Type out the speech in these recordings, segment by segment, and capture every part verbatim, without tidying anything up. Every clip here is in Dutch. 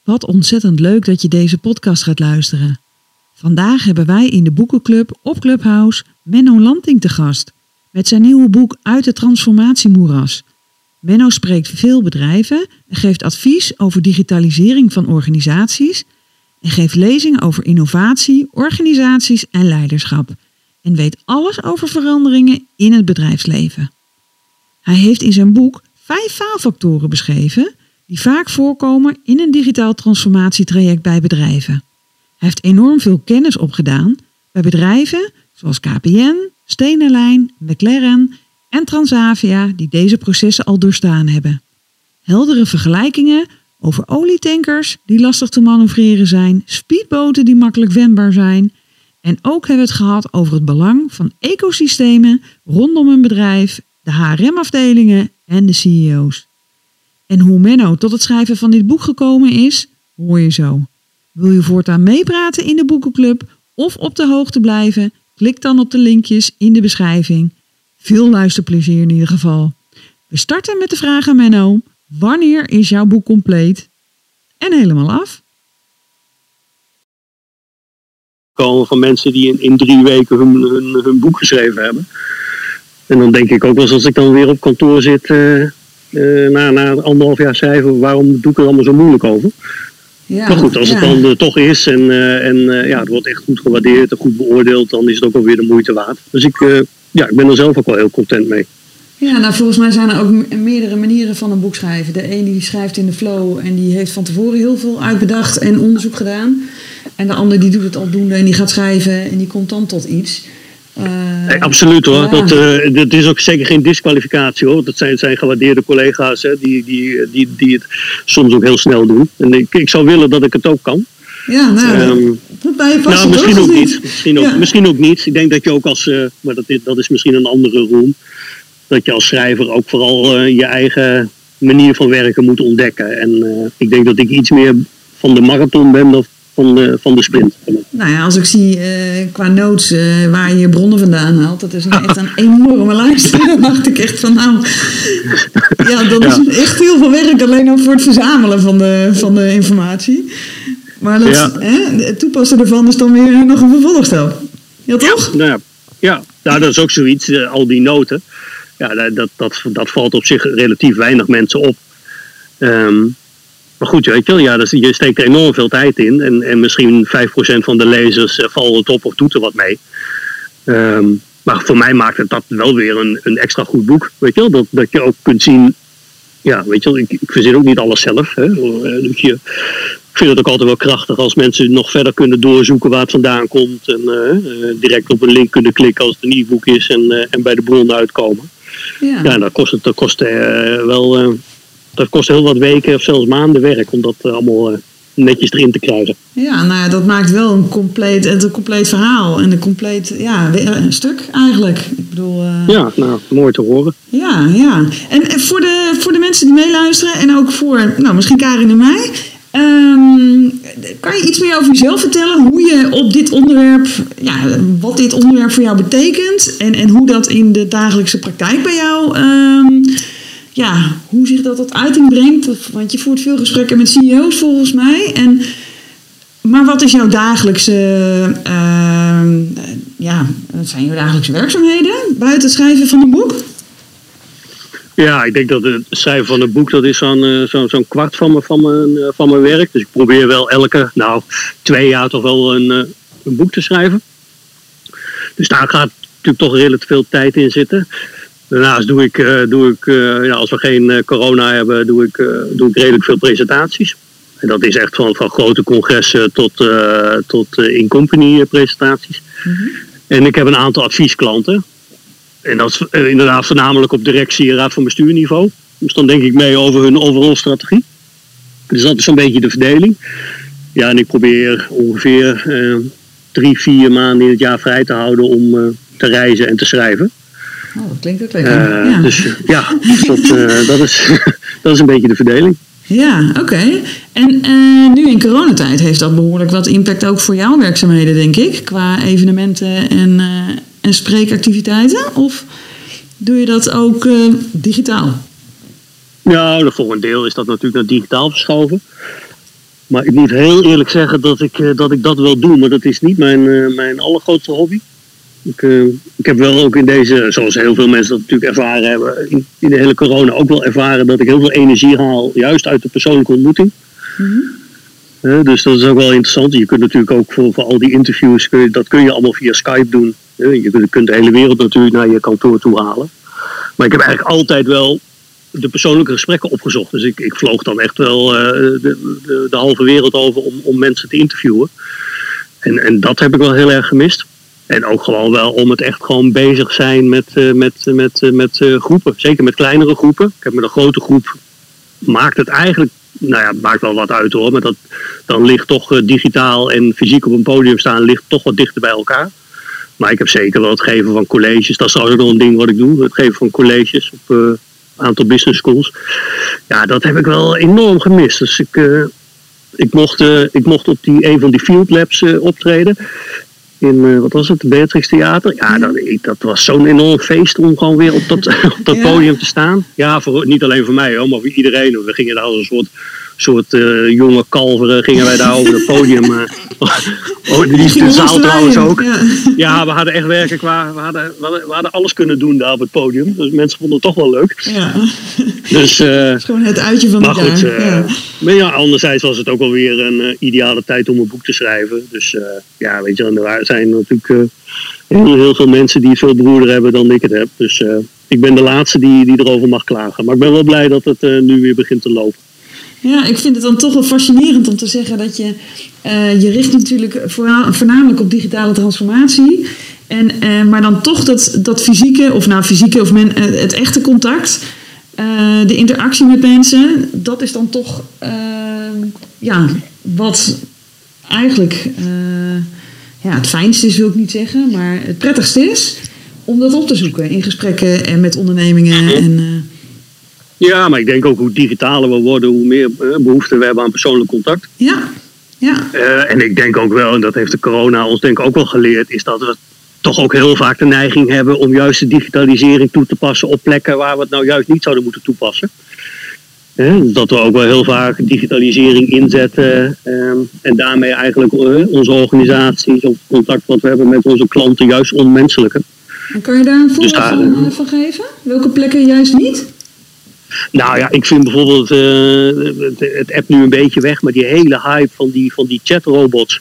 Wat ontzettend leuk dat je deze podcast gaat luisteren. Vandaag hebben wij in de boekenclub op Clubhouse Menno Lanting te gast. Met zijn nieuwe boek Uit het transformatiemoeras. Menno spreekt veel bedrijven en geeft advies over digitalisering van organisaties. En geeft lezingen over innovatie, organisaties en leiderschap. En weet alles over veranderingen in het bedrijfsleven. Hij heeft in zijn boek vijf faalfactoren beschreven die vaak voorkomen in een digitaal transformatietraject bij bedrijven. Hij heeft enorm veel kennis opgedaan bij bedrijven zoals K P N, Stena Line, McLaren en Transavia die deze processen al doorstaan hebben. Heldere vergelijkingen over olietankers die lastig te manoeuvreren zijn, speedboten die makkelijk wendbaar zijn. En ook hebben we het gehad over het belang van ecosystemen rondom een bedrijf, de H R M-afdelingen en de C E O's. En hoe Menno tot het schrijven van dit boek gekomen is, hoor je zo. Wil je voortaan meepraten in de boekenclub of op de hoogte blijven? Klik dan op de linkjes in de beschrijving. Veel luisterplezier in ieder geval. We starten met de vraag aan Menno. Wanneer is jouw boek compleet? En helemaal af? Komen van mensen die in, in drie weken hun, hun, hun boek geschreven hebben. En dan denk ik ook wel eens als ik dan weer op kantoor zit, uh, uh, na, na anderhalf jaar schrijven, waarom doe ik er allemaal zo moeilijk over? Ja, maar goed, als ja. het dan uh, toch is en, uh, en uh, ja, het wordt echt goed gewaardeerd en goed beoordeeld, dan is het ook alweer de moeite waard. Dus ik, uh, ja, ik ben er zelf ook wel heel content mee. Ja, nou volgens mij zijn er ook meerdere manieren van een boek schrijven. De ene die schrijft in de flow en die heeft van tevoren heel veel uitbedacht en onderzoek gedaan. En de ander die doet het aldoende en die gaat schrijven en die komt dan tot iets. Uh, nee, absoluut hoor. Ja. Dat, uh, dat is ook zeker geen disqualificatie hoor. Dat zijn, zijn gewaardeerde collega's hè, die, die, die, die het soms ook heel snel doen. En ik, ik zou willen dat ik het ook kan. Ja, nou, um, dat bij je past nou misschien ook niet. niet. Misschien ook, ja. misschien ook niet. Ik denk dat je ook als, uh, maar dat is, dat is misschien een andere roem, dat je als schrijver ook vooral uh, je eigen manier van werken moet ontdekken. En uh, ik denk dat ik iets meer van de marathon ben dan van de, van de sprint. Nou ja, als ik zie uh, qua notes uh, waar je je bronnen vandaan haalt, dat is nou echt een enorme lijst. Dan dacht ik echt van nou, ja, dat is ja. echt heel veel werk alleen al voor het verzamelen van de, van de informatie. Maar dat, ja. hè, het toepassen ervan is dan weer nog een vervolgstap. Ja, toch? Ja, nou ja, ja. Nou, dat is ook zoiets, uh, al die noten. Ja, dat, dat, dat valt op zich relatief weinig mensen op. Um, maar goed, weet je wel, ja, dus je steekt er enorm veel tijd in. En, en misschien vijf procent van de lezers uh, vallen het op of doet er wat mee. Um, maar voor mij maakt het dat wel weer een, een extra goed boek. Weet je wel, dat, dat je ook kunt zien. Ja, weet je wel, ik, ik verzin ook niet alles zelf. Hè. Dus je, ik vind het ook altijd wel krachtig als mensen nog verder kunnen doorzoeken waar het vandaan komt. En uh, direct op een link kunnen klikken als het een e-book is en, uh, en bij de bron uitkomen. Ja, ja dat kost, dat kost uh, wel uh, dat kost heel wat weken of zelfs maanden werk om dat uh, allemaal uh, netjes erin te krijgen. Ja, nou ja, dat maakt wel een compleet, een compleet verhaal en een compleet ja, een stuk eigenlijk. Ik bedoel, uh... Ja, nou, mooi te horen. Ja, ja. En, en voor, de, voor de mensen die meeluisteren en ook voor, nou, misschien Karin en mij. Um, kan je iets meer over jezelf vertellen? Hoe je op dit onderwerp, ja, wat dit onderwerp voor jou betekent en, en hoe dat in de dagelijkse praktijk bij jou, um, ja, hoe zich dat tot uiting brengt? Want je voert veel gesprekken met C E O's volgens mij. En, maar wat is jouw dagelijkse, uh, ja, wat zijn jouw dagelijkse werkzaamheden buiten het schrijven van een boek? Ja, ik denk dat het schrijven van een boek, dat is zo'n, uh, zo, zo'n kwart van mijn, van, mijn, uh, van mijn werk. Dus ik probeer wel elke, nou, twee jaar toch wel een, uh, een boek te schrijven. Dus daar gaat natuurlijk toch relatief veel tijd in zitten. Daarnaast doe ik, uh, doe ik uh, ja, als we geen uh, corona hebben, doe ik, uh, doe ik redelijk veel presentaties. En dat is echt van, van grote congressen tot, uh, tot uh, in-company presentaties. Mm-hmm. En ik heb een aantal adviesklanten. En dat is uh, inderdaad voornamelijk op directie- en raad van bestuurniveau. Dus dan denk ik mee over hun overall strategie. Dus dat is zo'n beetje de verdeling. Ja, en ik probeer ongeveer uh, drie, vier maanden in het jaar vrij te houden om uh, te reizen en te schrijven. Oh, dat klinkt ook lekker. Uh, ja. Dus ja, dat, uh, dat, is, dat is een beetje de verdeling. Ja, oké. Okay. En uh, nu in coronatijd heeft dat behoorlijk wat impact ook voor jouw werkzaamheden, denk ik. Qua evenementen en, uh, en spreekactiviteiten. Of doe je dat ook uh, digitaal? Nou, voor een deel is dat natuurlijk naar digitaal verschoven. Maar ik moet heel eerlijk zeggen dat ik, uh, dat, ik dat wel doe. Maar dat is niet mijn, uh, mijn allergrootste hobby. Ik, uh, ik heb wel ook in deze, zoals heel veel mensen dat natuurlijk ervaren hebben, in, in de hele corona ook wel ervaren dat ik heel veel energie haal, juist uit de persoonlijke ontmoeting. Mm-hmm. Uh, dus dat is ook wel interessant. Je kunt natuurlijk ook voor, voor al die interviews, kun je, dat kun je allemaal via Skype doen. Uh, je kunt, kunt de hele wereld natuurlijk naar je kantoor toe halen. Maar ik heb eigenlijk altijd wel de persoonlijke gesprekken opgezocht. Dus ik, ik vloog dan echt wel uh, de, de, de halve wereld over om, om mensen te interviewen. En, en dat heb ik wel heel erg gemist. En ook gewoon wel om het echt gewoon bezig zijn met, uh, met, met, uh, met uh, groepen. Zeker met kleinere groepen. Ik heb met een grote groep, maakt het eigenlijk, nou ja, maakt wel wat uit hoor. Maar dat, dan ligt toch uh, digitaal en fysiek op een podium staan, ligt toch wat dichter bij elkaar. Maar ik heb zeker wel het geven van colleges. Dat is trouwens ook nog een ding wat ik doe. Het geven van colleges op een uh, aantal business schools. Ja, dat heb ik wel enorm gemist. Dus ik, uh, ik, mocht, uh, ik mocht op die, een van die field labs uh, optreden. In, uh, wat was het, Beatrix Theater. Ja, dat, dat was zo'n enorm feest om gewoon weer op dat, op dat ja. podium te staan. Ja, voor, niet alleen voor mij, hoor, maar voor iedereen. We gingen daar als een soort, soort uh, jonge kalveren, gingen wij daar over het podium. Uh, oh, die is de zaal trouwens ook. Ja. ja, we hadden echt werkelijk, we hadden, we, hadden, we hadden alles kunnen doen daar op het podium. Dus mensen vonden het toch wel leuk. Ja. Dus, uh, het is gewoon het uitje van maar de goed, jaar. Uh, ja. Maar ja, anderzijds was het ook wel weer een uh, ideale tijd om een boek te schrijven. Dus uh, ja, weet je, er zijn natuurlijk uh, heel, heel veel mensen die veel beroerder hebben dan ik het heb. Dus uh, ik ben de laatste die, die erover mag klagen. Maar ik ben wel blij dat het uh, nu weer begint te lopen. Ja, ik vind het dan toch wel fascinerend om te zeggen dat je uh, je richt natuurlijk voornamelijk op digitale transformatie. En, uh, maar dan toch dat, dat fysieke, of nou fysieke of men, uh, het echte contact, uh, de interactie met mensen, dat is dan toch uh, ja, wat eigenlijk uh, ja, het fijnste is, wil ik niet zeggen, maar het prettigste is om dat op te zoeken in gesprekken en met ondernemingen en... Uh, Ja, maar ik denk ook hoe digitaler we worden, hoe meer behoefte we hebben aan persoonlijk contact. Ja, ja. Uh, en ik denk ook wel, en dat heeft de corona ons denk ik ook wel geleerd, is dat we toch ook heel vaak de neiging hebben om juist de digitalisering toe te passen op plekken waar we het nou juist niet zouden moeten toepassen. Uh, dat we ook wel heel vaak digitalisering inzetten uh, en daarmee eigenlijk uh, onze organisaties of contact wat we hebben met onze klanten juist onmenselijken. En kan je daar een voorbeeld dus daar, van, uh, van geven? Welke plekken juist niet? Nou ja, ik vind bijvoorbeeld, uh, het, het app nu een beetje weg, maar die hele hype van die, van die chatrobots.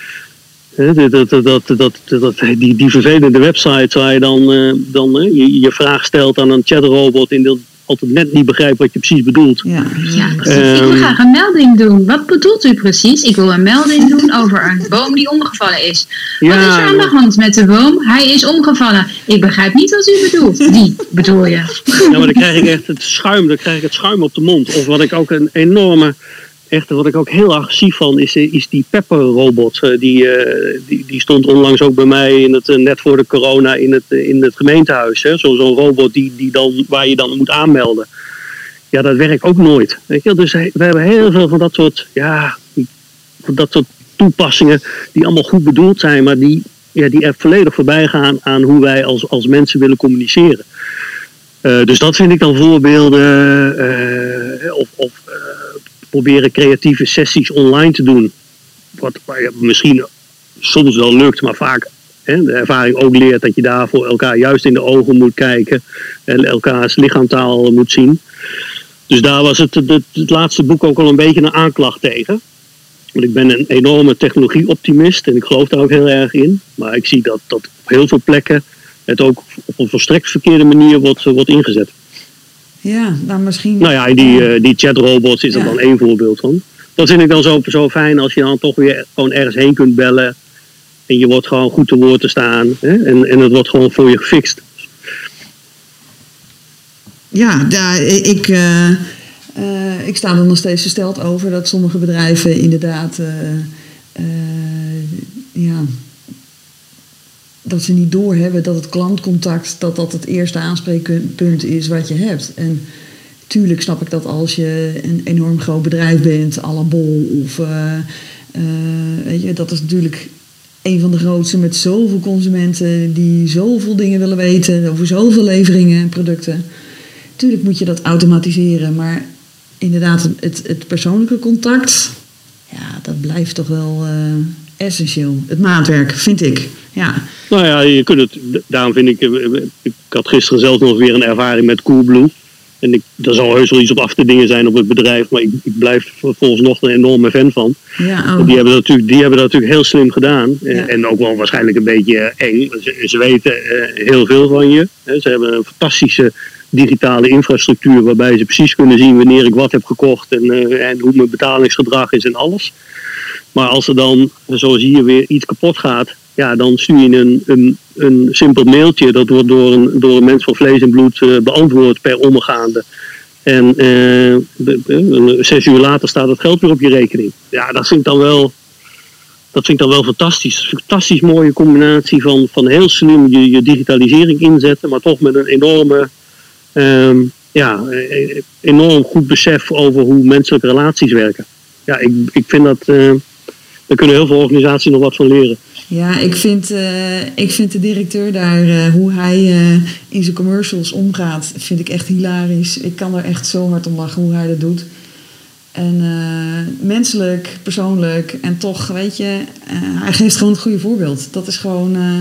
Uh, dat, dat, dat, dat, dat, die, die vervelende websites waar je dan, uh, dan uh, je, je vraag stelt aan een chatrobot en dat altijd net niet begrijpt wat je precies bedoelt. Ja, ja precies. Um, ik wil graag een melding doen. Wat bedoelt u precies? Ik wil een melding doen over een boom die omgevallen is. Wat ja, is er aan de hand met de boom? Hij is omgevallen. Ik begrijp niet wat u bedoelt. Die bedoel je. Ja, maar dan krijg ik echt het schuim. Dan krijg ik het schuim op de mond. Of wat ik ook een enorme... Echt, wat ik ook heel agressief van is, is die Pepper-robot. Die, die, die stond onlangs ook bij mij in het, net voor de corona in het, in het gemeentehuis. Zo, zo'n robot die, die dan, waar je dan moet aanmelden. Ja, dat werkt ook nooit. Weet je? Dus we hebben heel veel van dat soort, ja, van dat soort toepassingen die allemaal goed bedoeld zijn, maar die, ja, die er volledig voorbij gaan aan hoe wij als, als mensen willen communiceren. Uh, dus dat vind ik dan voorbeelden. Uh, of... of uh, proberen creatieve sessies online te doen. Wat misschien soms wel lukt, maar vaak hè, de ervaring ook leert dat je daar voor elkaar juist in de ogen moet kijken en elkaars lichaamstaal moet zien. Dus daar was het, het, het laatste boek ook al een beetje een aanklacht tegen. Want ik ben een enorme technologie-optimist en ik geloof daar ook heel erg in. Maar ik zie dat, dat op heel veel plekken het ook op een volstrekt verkeerde manier wordt, wordt ingezet. Ja, dan misschien... Nou ja, die, uh, die chatrobots is er ja. dan één voorbeeld van. Dat vind ik dan zo, zo fijn als je dan toch weer gewoon ergens heen kunt bellen. En je wordt gewoon goed te woord te staan. Hè? En, en het wordt gewoon voor je gefixt. Ja, ja ik, uh, uh, ik sta er nog steeds versteld over dat sommige bedrijven inderdaad... Uh, uh, ja... dat ze niet doorhebben dat het klantcontact, dat dat het eerste aanspreekpunt is wat je hebt. En tuurlijk snap ik dat als je een enorm groot bedrijf bent, à la Bol, of uh, uh, weet je, dat is natuurlijk een van de grootste met zoveel consumenten die zoveel dingen willen weten over zoveel leveringen en producten. Tuurlijk moet je dat automatiseren, maar inderdaad het, het persoonlijke contact, ja, dat blijft toch wel uh, essentieel. Het maatwerk, vind ik. Ja. Nou ja, je kunt het, daarom vind ik, ik had gisteren zelf nog weer een ervaring met Coolblue. En ik, er zal heus wel iets op af te dingen zijn op het bedrijf, maar ik, ik blijf volgens nog een enorme fan van. Ja, oh. die, hebben dat natuurlijk, die hebben dat natuurlijk heel slim gedaan. Ja. En ook wel waarschijnlijk een beetje eng. Ze, ze weten uh, heel veel van je. Ze hebben een fantastische digitale infrastructuur waarbij ze precies kunnen zien wanneer ik wat heb gekocht en, uh, en hoe mijn betalingsgedrag is en alles. Maar als er dan, zoals hier, weer iets kapot gaat, ja, dan stuur je een, een, een simpel mailtje. Dat wordt door een, door een mens van vlees en bloed uh, beantwoord per ondergaande. En uh, de, de, zes uur later staat het geld weer op je rekening. Ja, dat vind ik dan wel, dat vind ik dan wel fantastisch. Een fantastisch mooie combinatie van, van heel slim je, je digitalisering inzetten, maar toch met een enorme, um, ja, enorm goed besef over hoe menselijke relaties werken. Ja, ik, ik vind dat, uh, daar kunnen heel veel organisaties nog wat van leren. Ja, ik vind, uh, ik vind de directeur daar, uh, hoe hij uh, in zijn commercials omgaat, vind ik echt hilarisch. Ik kan er echt zo hard om lachen hoe hij dat doet. En uh, menselijk, persoonlijk en toch, weet je, uh, hij geeft gewoon het goede voorbeeld. Dat is gewoon, uh,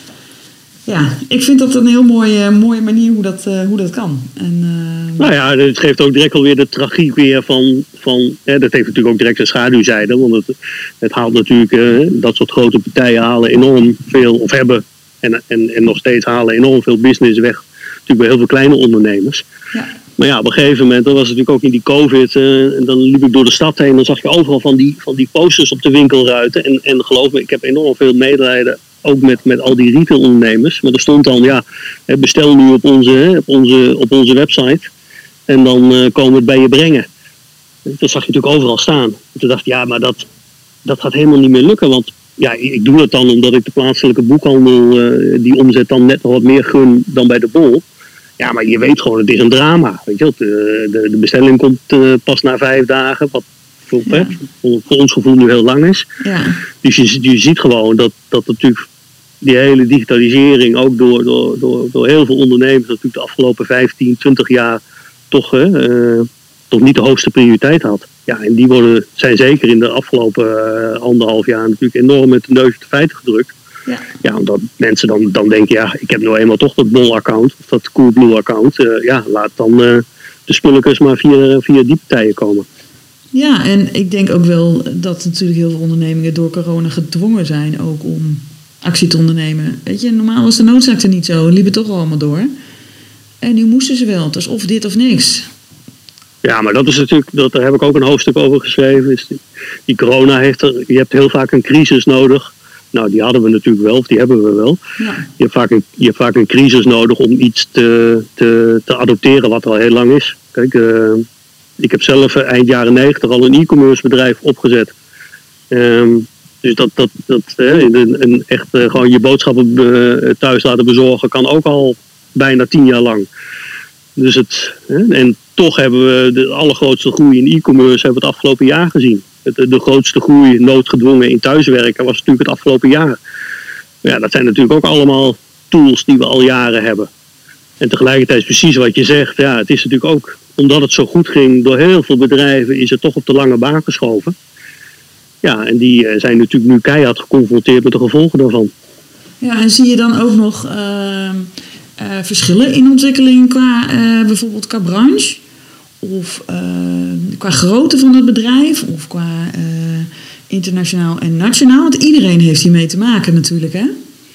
ja, ik vind dat een heel mooie, mooie manier hoe dat, uh, hoe dat kan. En, uh, nou ja, het geeft ook direct alweer de tragiek weer van, van hè, dat heeft natuurlijk ook direct een schaduwzijde, want het, het haalt natuurlijk, uh, dat soort grote partijen halen enorm veel, of hebben, en, en, en nog steeds halen enorm veel business weg, natuurlijk bij heel veel kleine ondernemers. Ja. Maar ja, op een gegeven moment, dat was natuurlijk ook in die COVID, uh, en dan liep ik door de stad heen en dan zag je overal van die, van die posters op de winkelruiten. En, en geloof me, ik heb enorm veel medelijden, ook met, met al die retailondernemers. Maar er stond dan, ja, bestel nu op onze, op onze, op onze website en dan uh, komen we het bij je brengen. Dat zag je natuurlijk overal staan. En toen dacht ik, ja, maar dat, dat gaat helemaal niet meer lukken, want ja, ik doe het dan omdat ik de plaatselijke boekhandel, uh, die omzet dan net nog wat meer gun dan bij de Bol. Ja, maar je weet gewoon, het is een drama. Weet je wel? De, de, de bestelling komt uh, pas na vijf dagen, wat voor, ja. hè, voor, voor ons gevoel nu heel lang is. Ja. Dus je, je ziet gewoon dat, dat natuurlijk die hele digitalisering ook door, door, door, door heel veel ondernemers natuurlijk de afgelopen vijftien, twintig jaar toch, uh, toch niet de hoogste prioriteit had. Ja, en die worden, zijn zeker in de afgelopen uh, anderhalf jaar natuurlijk enorm met de neus op de feiten gedrukt. Ja. Ja, omdat mensen dan, dan denken, ja, ik heb nou eenmaal toch dat Bol-account, of dat Coolblue-account. Uh, ja, laat dan uh, de spulletjes maar via, via die partijen komen. Ja, en ik denk ook wel dat natuurlijk heel veel ondernemingen door corona gedwongen zijn ook om actie te ondernemen. Weet je, normaal was de noodzaak er niet zo, liep het toch allemaal door. En nu moesten ze wel, dus of dit of niks. Ja, maar dat is natuurlijk, dat, daar heb ik ook een hoofdstuk over geschreven. Is die, die corona heeft er, je hebt heel vaak een crisis nodig. Nou, die hadden we natuurlijk wel, of die hebben we wel. Ja. Je hebt vaak een, je hebt vaak een crisis nodig om iets te, te, te adopteren wat al heel lang is. Kijk, uh, ik heb zelf eind jaren negentig al een e-commerce bedrijf opgezet. Um, dus dat, dat, dat uh, een, een echt uh, gewoon je boodschappen uh, thuis laten bezorgen kan ook al bijna tien jaar lang. Dus het, uh, en toch hebben we de allergrootste groei in e-commerce hebben we het afgelopen jaar gezien. De, de grootste groei, noodgedwongen in thuiswerken, was natuurlijk het afgelopen jaar. Ja, dat zijn natuurlijk ook allemaal tools die we al jaren hebben. En tegelijkertijd is precies wat je zegt. Ja, het is natuurlijk ook, omdat het zo goed ging door heel veel bedrijven, is het toch op de lange baan geschoven. Ja, en die zijn natuurlijk nu keihard geconfronteerd met de gevolgen daarvan. Ja, en zie je dan ook nog uh, uh, verschillen in ontwikkeling qua uh, bijvoorbeeld qua branche? Of uh, qua grootte van het bedrijf, of qua uh, internationaal en nationaal. Want iedereen heeft hiermee te maken natuurlijk, hè?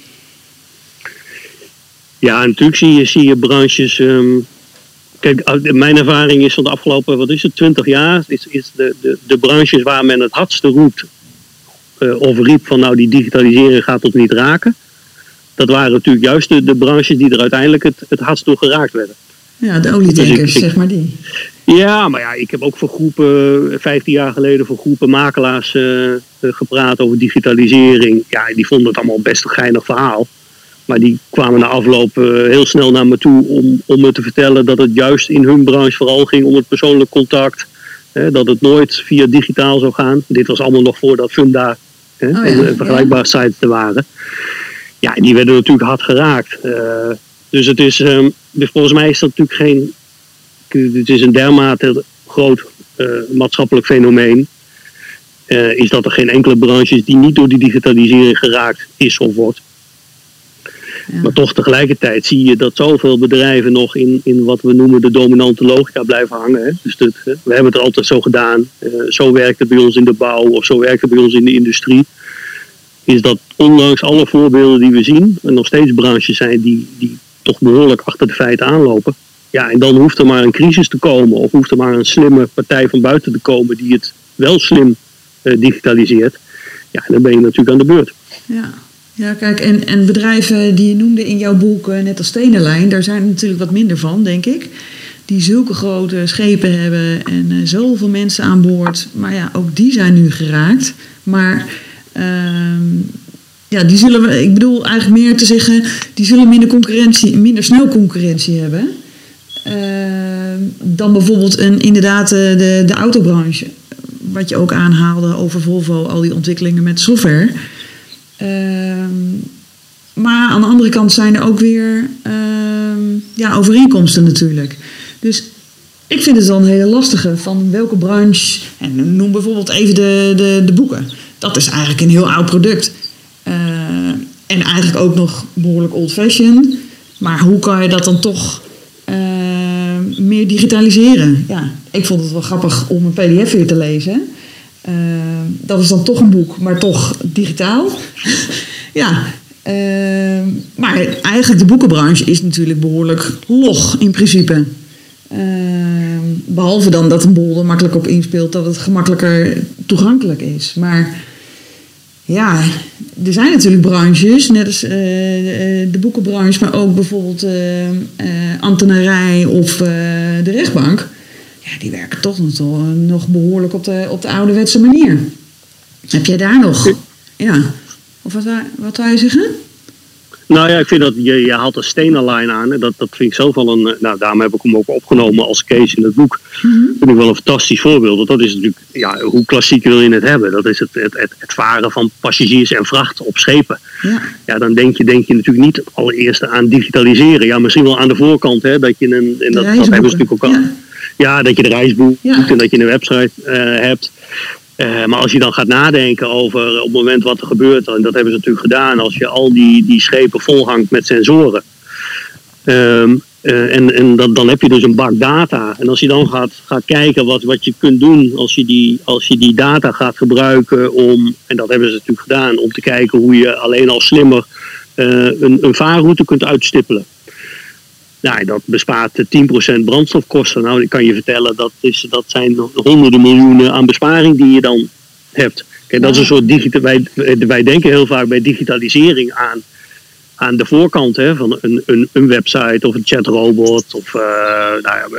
Ja, natuurlijk zie je, zie je branches. Um, kijk, mijn ervaring is van de afgelopen, wat is het, twintig jaar, is, is de, de, de branches waar men het hardste roept, uh, of riep van nou die digitalisering gaat ons niet raken. Dat waren natuurlijk juist de, de branches die er uiteindelijk het, het hardst door geraakt werden. Ja, de olietankers, zeg maar die. Ja, maar ja, ik heb ook voor groepen, vijftien jaar geleden voor groepen makelaars uh, gepraat over digitalisering. Ja, die vonden het allemaal best een geinig verhaal. Maar die kwamen na afloop uh, heel snel naar me toe om, om me te vertellen dat het juist in hun branche vooral ging om het persoonlijk contact. Hè, dat het nooit via digitaal zou gaan. Dit was allemaal nog voordat Funda hè, oh ja, en vergelijkbare ja. sites er waren. Ja, die werden natuurlijk hard geraakt. Uh, dus het is, um, volgens mij is dat natuurlijk geen... Het is een dermate groot uh, maatschappelijk fenomeen. uh, is dat er geen enkele branche is die niet door die digitalisering geraakt is of wordt. Ja. Maar toch tegelijkertijd zie je dat zoveel bedrijven nog in, in wat we noemen de dominante logica blijven hangen. Hè? Dus dat, we hebben het altijd zo gedaan. Uh, zo werkt het bij ons in de bouw of zo werkt het bij ons in de industrie. Is dat ondanks alle voorbeelden die we zien, er nog steeds branches zijn die, die toch behoorlijk achter de feiten aanlopen. Ja, en dan hoeft er maar een crisis te komen of hoeft er maar een slimme partij van buiten te komen die het wel slim uh, digitaliseert. Ja, dan ben je natuurlijk aan de beurt. Ja. Ja, kijk, en, en bedrijven die je noemde in jouw boek, net als Steenenlijn, daar zijn er natuurlijk wat minder van, denk ik. Die zulke grote schepen hebben en uh, zoveel mensen aan boord. Maar ja, ook die zijn nu geraakt. Maar uh, ja, die zullen we, ik bedoel eigenlijk meer te zeggen, die zullen minder concurrentie, minder snel concurrentie hebben. Uh, dan bijvoorbeeld een, inderdaad de, de autobranche. Wat je ook aanhaalde over Volvo, al die ontwikkelingen met software. Uh, maar aan de andere kant zijn er ook weer uh, ja, overeenkomsten natuurlijk. Dus ik vind het dan een hele lastige van welke branche. En noem bijvoorbeeld even de, de, de boeken. Dat is eigenlijk een heel oud product. Uh, en eigenlijk ook nog behoorlijk old-fashioned. Maar hoe kan je dat dan toch uh, meer digitaliseren? Ja, ik vond het wel grappig om een P D F weer te lezen. Uh, dat is dan toch een boek, maar toch digitaal. ja, uh, maar eigenlijk de boekenbranche is natuurlijk behoorlijk log in principe. Uh, behalve dan dat een bol er makkelijk op inspeelt, dat het gemakkelijker toegankelijk is. Maar ja, er zijn natuurlijk branches, net als uh, de boekenbranche, maar ook bijvoorbeeld uh, uh, ambtenarij of uh, de rechtbank. Ja, die werken toch nog behoorlijk op de, op de ouderwetse manier. Heb jij daar nog? Ja. Of wat, wat wou je zeggen? Nou ja, ik vind dat je, je haalt een Steenenlijn aan. Dat, dat vind ik zelf wel een. Nou, daarom heb ik hem ook opgenomen als case in het boek. Mm-hmm. Dat vind ik wel een fantastisch voorbeeld. Want dat is natuurlijk, ja, hoe klassiek wil je het hebben? Dat is het, het, het, het varen van passagiers en vracht op schepen. Ja, ja dan denk je, denk je natuurlijk niet allereerst aan digitaliseren. Ja, misschien wel aan de voorkant, hè, dat je een. En dat, dat hebben ze natuurlijk ook al. Ja. Ja, dat je de reis boekt ja. en dat je een website uh, hebt. Uh, maar als je dan gaat nadenken over op het moment wat er gebeurt, en dat hebben ze natuurlijk gedaan, als je al die, die schepen volhangt met sensoren. Um, uh, en en dat, dan heb je dus een bak data. En als je dan gaat, gaat kijken wat, wat je kunt doen als je, die, als je die data gaat gebruiken om, en dat hebben ze natuurlijk gedaan, om te kijken hoe je alleen al slimmer uh, een, een vaarroute kunt uitstippelen. Nou, dat bespaart tien procent brandstofkosten. Nou, ik kan je vertellen, dat, is, dat zijn honderden miljoenen aan besparing die je dan hebt. Kijk, dat is een soort digita- wij, wij denken heel vaak bij digitalisering aan, aan de voorkant, hè, van een, een, een website of een chatrobot of uh, nou ja,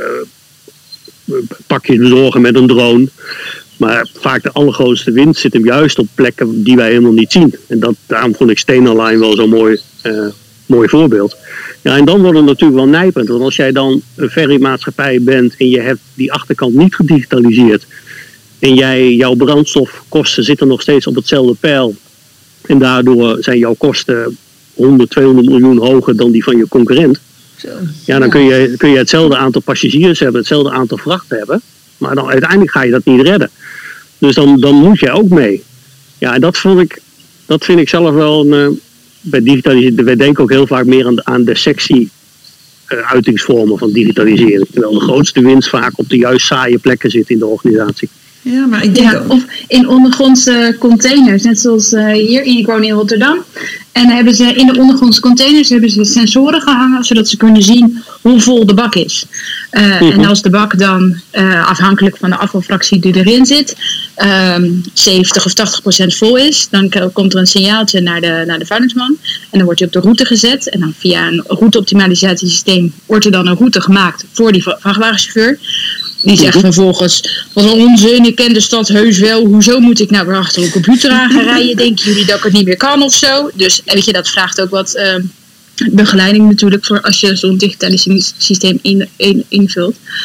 pakjes bezorgen met een drone. Maar vaak de allergrootste winst zit hem juist op plekken die wij helemaal niet zien. En dat, daarom vond ik Steenenlijn wel zo'n mooi, uh, mooi voorbeeld. Ja, en dan wordt het natuurlijk wel nijpend. Want als jij dan een ferrymaatschappij bent en je hebt die achterkant niet gedigitaliseerd. En jij, jouw brandstofkosten zitten nog steeds op hetzelfde peil. En daardoor zijn jouw kosten honderd, tweehonderd miljoen hoger dan die van je concurrent. Zo, ja, dan kun je, kun je hetzelfde aantal passagiers hebben, hetzelfde aantal vracht hebben. Maar dan uiteindelijk ga je dat niet redden. Dus dan, dan moet jij ook mee. Ja, en dat, vond ik, dat vind ik zelf wel een... Uh, bij digitalisering, wij denken ook heel vaak meer aan de, aan de sexy uh, uitingsvormen van digitalisering. Terwijl de grootste winst vaak op de juist saaie plekken zit in de organisatie. Ja, maar ik denk ja, of in ondergrondse containers, net zoals uh, hier, ik woon in Rotterdam. En hebben ze in de ondergrondse containers hebben ze sensoren gehangen, zodat ze kunnen zien hoe vol de bak is. Uh, mm-hmm. En als de bak dan, uh, afhankelijk van de afvalfractie die erin zit, um, zeventig of tachtig procent vol is, dan k- komt er een signaaltje naar de, naar de vuilnisman. En dan wordt hij op de route gezet. En dan via een routeoptimalisatiesysteem wordt er dan een route gemaakt voor die vrachtwagenchauffeur. Die zegt vervolgens, wat een onzin, ik ken de stad heus wel. Hoezo moet ik nou weer achter een computer aan gaan rijden? Denken jullie dat ik het niet meer kan of zo? Dus weet je, dat vraagt ook wat uh, begeleiding natuurlijk voor als je zo'n digitaliseringssysteem in, in, invult.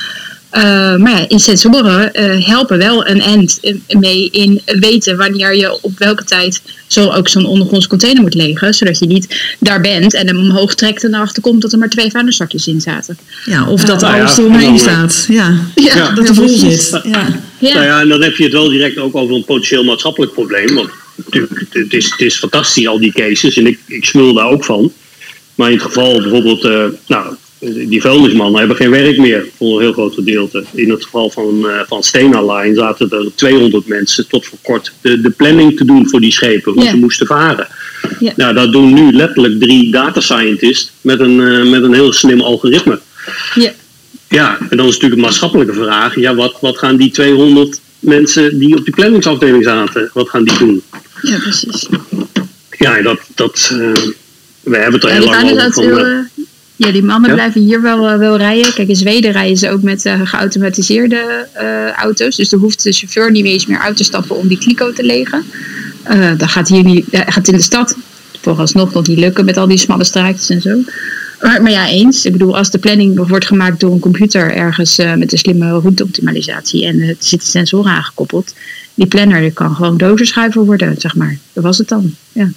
Uh, maar ja, in sensoren uh, helpen wel een end mee in weten wanneer je op welke tijd zo ook zo'n ondergronds container moet liggen. Zodat je niet daar bent en hem omhoog trekt en erachter komt dat er maar twee vuilniszakjes in zaten. Ja, of dat uh, alles ja, eromheen ja, staat. Ja, ja, ja dat er vol zit. Ja. Ja. Nou ja, en dan heb je het wel direct ook over een potentieel maatschappelijk probleem. Want natuurlijk, het is, het is fantastisch al die cases en ik, ik smul daar ook van. Maar in het geval bijvoorbeeld, uh, nou, die vuilnismannen hebben geen werk meer voor een heel groot gedeelte. In het geval van, uh, van Stena Line zaten er tweehonderd mensen tot voor kort de, de planning te doen voor die schepen, hoe yeah. ze moesten varen. Yeah. Nou, dat doen nu letterlijk drie data scientists met een, uh, met een heel slim algoritme. Yeah. Ja, en dan is natuurlijk een maatschappelijke vraag. Ja, wat, wat gaan die tweehonderd mensen die op die planningsafdeling zaten, wat gaan die doen? Ja, precies. Ja, dat, dat, uh, we hebben het er ja, heel lang over. Van, heel, uh, ja, die mannen ja? blijven hier wel, uh, wel rijden. Kijk, in Zweden rijden ze ook met uh, geautomatiseerde uh, auto's. Dus er hoeft de chauffeur niet eens meer uit te stappen om die kliko te legen. Uh, dat gaat hier niet, dat gaat in de stad vooralsnog nog niet lukken met al die smalle straatjes en zo. Maar, maar ja, eens. Ik bedoel, als de planning wordt gemaakt door een computer ergens uh, met een slimme routeoptimalisatie en er zitten sensoren aangekoppeld, die planner die kan gewoon dozerschuiver worden, zeg maar. Dat was het dan, ja.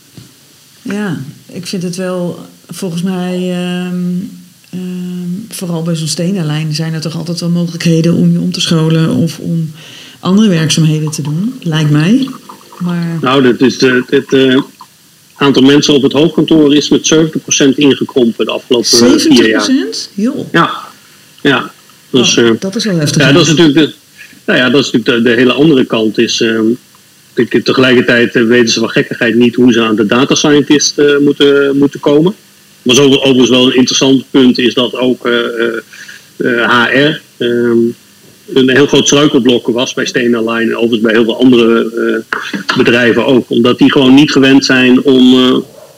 Ja, ik vind het wel, volgens mij, um, um, vooral bij zo'n Stena-lijn zijn er toch altijd wel mogelijkheden om je om te scholen of om andere werkzaamheden te doen, lijkt mij. Maar... Nou, dat is de... Het uh, aantal mensen op het hoofdkantoor is met zeventig procent ingekrompen de afgelopen zeventig procent? vier jaar. zeventig procent? Joh. Ja, ja. Dus, oh, dat is wel heftig. Ja, dat is natuurlijk de, nou ja, dat is natuurlijk de, de hele andere kant. Is, um, tegelijkertijd uh, weten ze van gekkigheid niet hoe ze aan de data scientist uh, moeten, moeten komen. Maar zo overigens wel een interessant punt is dat ook uh, uh, H R um, een heel groot struikelblok was bij Stena Line en overigens bij heel veel andere uh, bedrijven ook. Omdat die gewoon niet gewend zijn om, uh,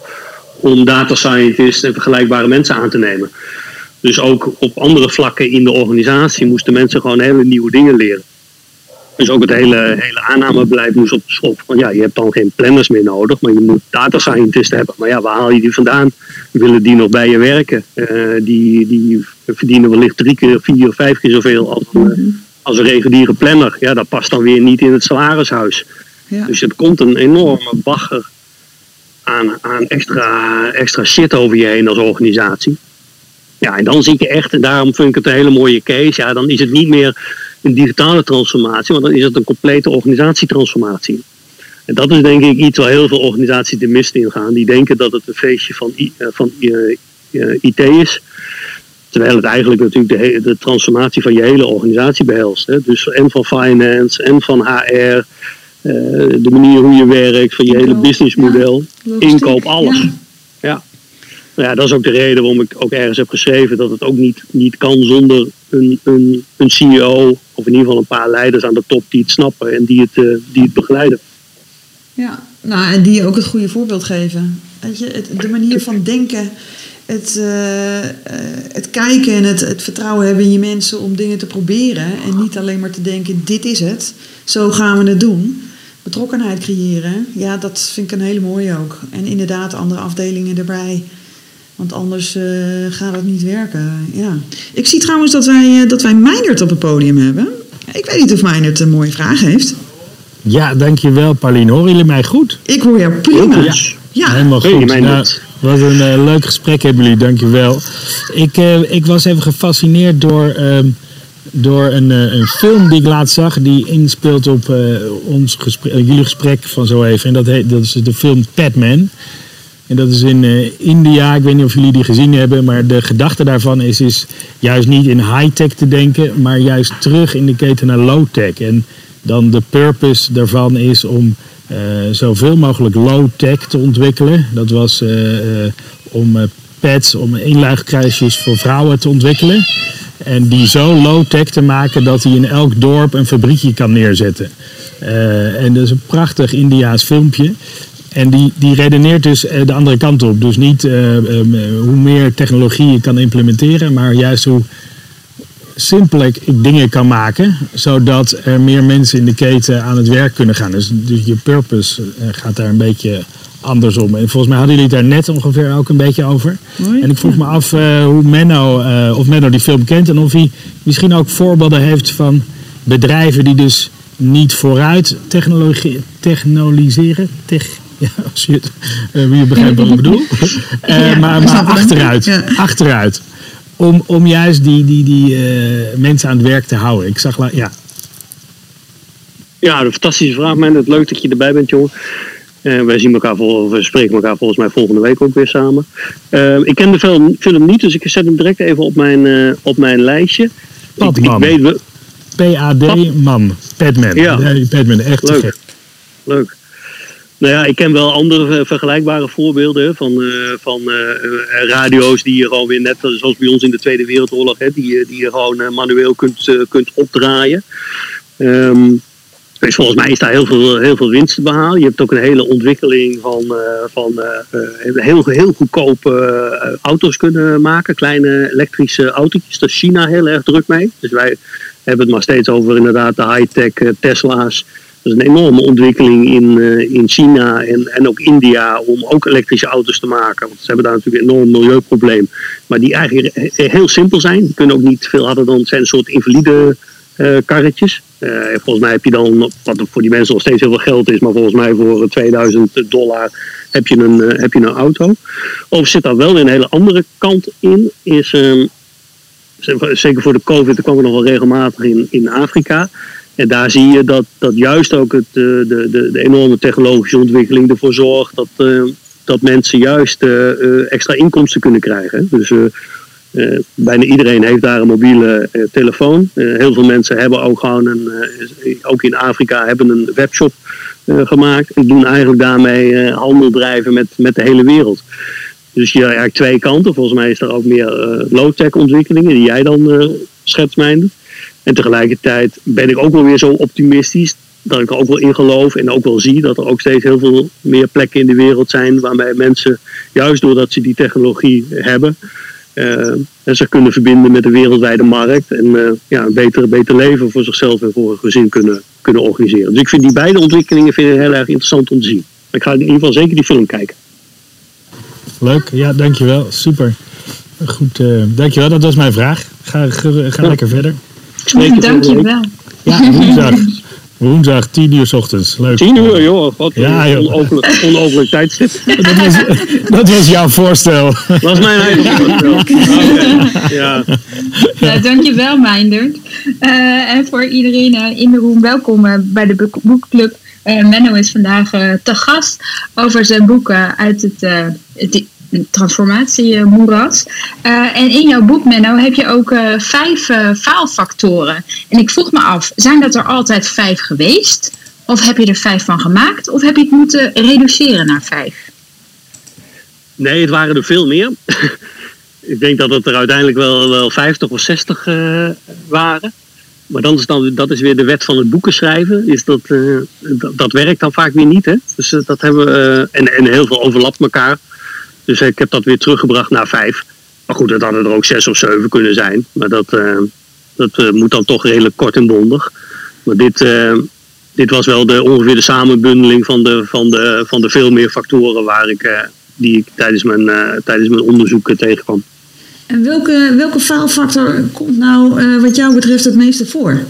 om data scientists en vergelijkbare mensen aan te nemen. Dus ook op andere vlakken in de organisatie moesten mensen gewoon hele nieuwe dingen leren. Dus ook het hele, hele aannamebeleid moest op de schop. Want ja, je hebt dan geen planners meer nodig, maar je moet data scientisten hebben. Maar ja, waar haal je die vandaan? Willen die nog bij je werken? Uh, die, die verdienen wellicht drie keer, vier of vijf keer zoveel als een, als een reguliere planner. Ja, dat past dan weer niet in het salarishuis. Ja. Dus het komt een enorme bagger aan, aan extra, extra shit over je heen als organisatie. Ja, en dan zie je echt, en daarom vind ik het een hele mooie case. Ja, dan is het niet meer een digitale transformatie, maar dan is het een complete organisatietransformatie. En dat is denk ik iets waar heel veel organisaties de mist in gaan. Die denken dat het een feestje van, I, van uh, uh, I T is. Terwijl het eigenlijk natuurlijk de, he- de transformatie van je hele organisatie behelst. Hè? Dus en van finance en van H R. Uh, de manier hoe je werkt, van je hele businessmodel. Ja, inkoop, alles. Ja. ja. Nou ja, dat is ook de reden waarom ik ook ergens heb geschreven dat het ook niet, niet kan zonder een, een, een C E O of in ieder geval een paar leiders aan de top die het snappen en die het, uh, die het begeleiden. Ja, nou en die ook het goede voorbeeld geven. Weet je, het, de manier van denken, het, uh, uh, het kijken en het, het vertrouwen hebben in je mensen om dingen te proberen en niet alleen maar te denken, dit is het, zo gaan we het doen. Betrokkenheid creëren, ja, dat vind ik een hele mooie ook. En inderdaad andere afdelingen erbij. Want anders uh, gaat het niet werken. Ja. Ik zie trouwens dat wij, uh, dat wij Meindert op het podium hebben. Ik weet niet of Meindert een mooie vraag heeft. Ja, dankjewel Pauline. Horen jullie mij goed? Ik hoor jou prima. Ja, ja. Helemaal goed. Hey, nou, wat een uh, leuk gesprek hebben jullie. Dankjewel. Ik, uh, ik was even gefascineerd door, uh, door een, uh, een film die ik laatst zag. Die inspeelt op uh, ons gesprek, uh, jullie gesprek van zo even. En dat, heet, dat is de film Padman. En dat is in uh, India, ik weet niet of jullie die gezien hebben, maar de gedachte daarvan is, is juist niet in high-tech te denken, maar juist terug in de keten naar low-tech. En dan de purpose daarvan is om uh, zoveel mogelijk low-tech te ontwikkelen. Dat was uh, uh, om uh, pads, om inluigkruisjes voor vrouwen te ontwikkelen. En die zo low-tech te maken dat hij in elk dorp een fabriekje kan neerzetten. Uh, en dat is een prachtig Indiaas filmpje. En die, die redeneert dus de andere kant op. Dus niet uh, um, hoe meer technologie je kan implementeren, maar juist hoe simpeler ik dingen kan maken, zodat er meer mensen in de keten aan het werk kunnen gaan. Dus, dus je purpose gaat daar een beetje andersom. En volgens mij hadden jullie het daar net ongeveer ook een beetje over. Mooi. En ik vroeg me af uh, hoe Menno, uh, of Menno die film kent en of hij misschien ook voorbeelden heeft van bedrijven die dus niet vooruit technologie, technologiseren. Tech, ja, als je, het, uh, je begrijpt wat ik bedoel. Uh, ja, maar maar achteruit. Ja. achteruit. Om, om juist die, die, die uh, mensen aan het werk te houden. Ik zag, ja. Ja, een fantastische vraag, man. Het leuk dat je erbij bent, jongen. Uh, wij zien elkaar vol, we spreken elkaar volgens mij volgende week ook weer samen. Uh, ik ken de film, film niet, dus ik zet hem direct even op mijn, uh, op mijn lijstje. Padman. Ik, ik weet, P A D man. Padman. Ja. Padman, echt leuk. te gek. Leuk. Nou ja, ik ken wel andere uh, vergelijkbare voorbeelden van, uh, van uh, uh, radio's die je gewoon weer net, zoals bij ons in de Tweede Wereldoorlog, hè, die, die je gewoon uh, manueel kunt, uh, kunt opdraaien. Um, dus volgens mij is daar heel veel, heel veel winst te behalen. Je hebt ook een hele ontwikkeling van, uh, van uh, uh, heel, heel goedkope uh, auto's kunnen maken. Kleine elektrische autootjes. Daar is China heel erg druk mee. Dus wij hebben het maar steeds over inderdaad de high-tech uh, Tesla's. Dat is een enorme ontwikkeling in, uh, in China en, en ook India om ook elektrische auto's te maken. Want ze hebben daar natuurlijk een enorm milieuprobleem. Maar die eigenlijk heel simpel zijn. Die kunnen ook niet veel harder dan, het zijn een soort invalide uh, karretjes. Uh, volgens mij heb je dan, wat voor die mensen nog steeds heel veel geld is, maar volgens mij voor tweeduizend dollar heb je een, uh, heb je een auto. Of zit daar wel weer een hele andere kant in, is um, zeker voor de COVID, daar kwam ik nog wel regelmatig in, in Afrika. En daar zie je dat, dat juist ook het, de, de, de enorme technologische ontwikkeling ervoor zorgt dat, uh, dat mensen juist uh, uh, extra inkomsten kunnen krijgen. Dus uh, uh, bijna iedereen heeft daar een mobiele uh, telefoon. Uh, heel veel mensen hebben ook gewoon een, uh, ook in Afrika hebben een webshop uh, gemaakt. En doen eigenlijk daarmee uh, handel drijven met, met de hele wereld. Dus je hebt eigenlijk twee kanten. Volgens mij is er ook meer uh, low-tech ontwikkelingen die jij dan uh, schetst, Meindert. En tegelijkertijd ben ik ook wel weer zo optimistisch dat ik er ook wel in geloof en ook wel zie dat er ook steeds heel veel meer plekken in de wereld zijn waarbij mensen, juist doordat ze die technologie hebben, uh, en zich kunnen verbinden met de wereldwijde markt en uh, ja, een beter, beter leven voor zichzelf en voor hun gezin kunnen, kunnen organiseren. Dus ik vind die beide ontwikkelingen vind ik heel erg interessant om te zien. Ik ga in ieder geval zeker die film kijken. Leuk, ja, dankjewel. Super. Goed, uh, dankjewel. Dat was mijn vraag. Ga, ga, ga ja. lekker verder. Dankjewel. Ja, woensdag. Woensdag, tien uur 's ochtends. Leuk. Tien uur, joh. Wat ja, een onogelijk, onogelijk tijdstip. Dat was, dat was jouw voorstel. Dat was mijn eigen voorstel. Okay. Ja. Ja, dankjewel, Meindert. Uh, en voor iedereen uh, in de room, welkom uh, bij de Boekclub. Uh, Menno is vandaag uh, te gast over zijn boeken uit het... Uh, het transformatiemoeras. Uh, en in jouw boek, Menno, heb je ook uh, vijf uh, faalfactoren. En ik vroeg me af, zijn dat er altijd vijf geweest? Of heb je er vijf van gemaakt? Of heb je het moeten reduceren naar vijf? Nee, het waren er veel meer. Ik denk dat het er uiteindelijk wel, wel vijftig of zestig uh, waren. Maar dan is dan, dat is weer de wet van het boeken schrijven. Is dat, uh, dat, dat werkt dan vaak weer niet. Hè? Dus uh, dat hebben we, uh, en, en heel veel overlapt elkaar. Dus ik heb dat weer teruggebracht naar vijf. Maar goed, dat hadden er ook zes of zeven kunnen zijn. Maar dat, uh, dat uh, moet dan toch redelijk kort en bondig. Maar dit, uh, dit was wel de, ongeveer de samenbundeling van de, van, de, van de veel meer factoren waar ik, uh, die ik tijdens mijn, uh, tijdens mijn onderzoek uh, tegenkwam. En welke, welke faalfactor komt nou uh, wat jou betreft het meeste voor?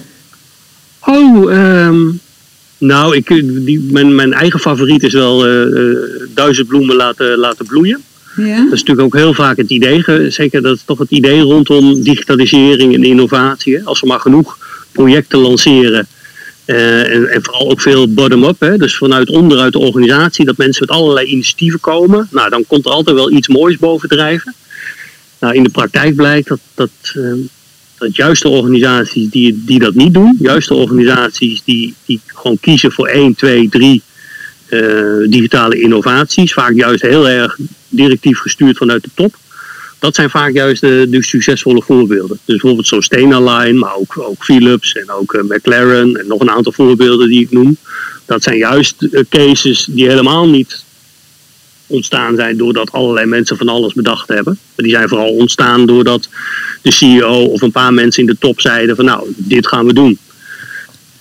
Oh, um, nou, ik, die, mijn, mijn eigen favoriet is wel uh, uh, duizend bloemen laten, laten bloeien. Ja. Dat is natuurlijk ook heel vaak het idee, zeker dat is toch het idee rondom digitalisering en innovatie. Hè? Als we maar genoeg projecten lanceren uh, en, en vooral ook veel bottom-up, hè? Dus vanuit onderuit de organisatie, dat mensen met allerlei initiatieven komen. Nou, dan komt er altijd wel iets moois bovendrijven. Nou, in de praktijk blijkt dat, dat, uh, dat juist de organisaties die, die dat niet doen, juist de organisaties die, die gewoon kiezen voor één, twee, drie uh, digitale innovaties, vaak juist heel erg directief gestuurd vanuit de top, dat zijn vaak juist de, de succesvolle voorbeelden. Dus bijvoorbeeld zo'n Stena Line, maar ook, ook Philips en ook uh, McLaren en nog een aantal voorbeelden die ik noem. Dat zijn juist uh, cases die helemaal niet ontstaan zijn doordat allerlei mensen van alles bedacht hebben. Maar die zijn vooral ontstaan doordat de C E O of een paar mensen in de top zeiden van nou, dit gaan we doen.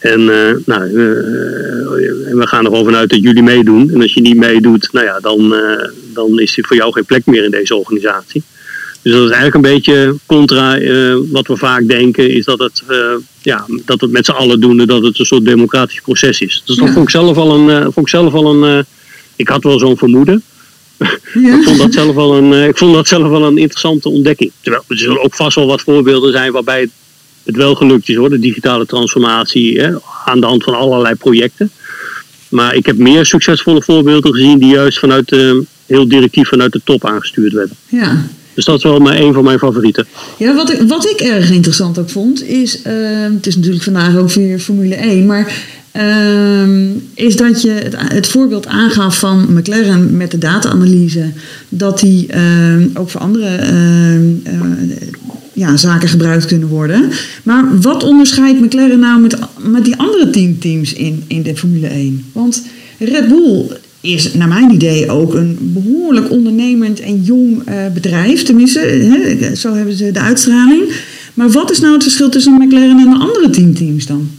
En, uh, nou, uh, en we gaan ervan vanuit dat jullie meedoen. En als je niet meedoet, nou ja, dan, uh, dan is er voor jou geen plek meer in deze organisatie. Dus dat is eigenlijk een beetje contra uh, wat we vaak denken, is dat het, uh, ja, dat het met z'n allen doen en dat het een soort democratisch proces is. Dus dat ja. vond ik zelf al een, uh, vond ik zelf al een, uh, ik had wel zo'n vermoeden. Ja. ik, vond dat zelf wel een, uh, ik vond dat zelf wel een interessante ontdekking. Terwijl er zullen ook vast wel wat voorbeelden zijn waarbij het, het wel gelukt is hoor, de digitale transformatie, hè, aan de hand van allerlei projecten. Maar ik heb meer succesvolle voorbeelden gezien die juist vanuit uh, heel directief vanuit de top aangestuurd werden. Ja. Dus dat is wel maar een van mijn favorieten. Ja, wat ik, wat ik erg interessant ook vond, is... Uh, het is natuurlijk vandaag ook weer Formule één, maar... Uh, is dat je het, het voorbeeld aangaf van McLaren met de data-analyse... dat die uh, ook voor andere uh, uh, ja, zaken gebruikt kunnen worden. Maar wat onderscheidt McLaren nou met, met die andere teamteams in, in de Formule één? Want Red Bull... is naar mijn idee ook een behoorlijk ondernemend en jong uh, bedrijf. Tenminste, hè, zo hebben ze de uitstraling. Maar wat is nou het verschil tussen McLaren en de andere teamteams dan?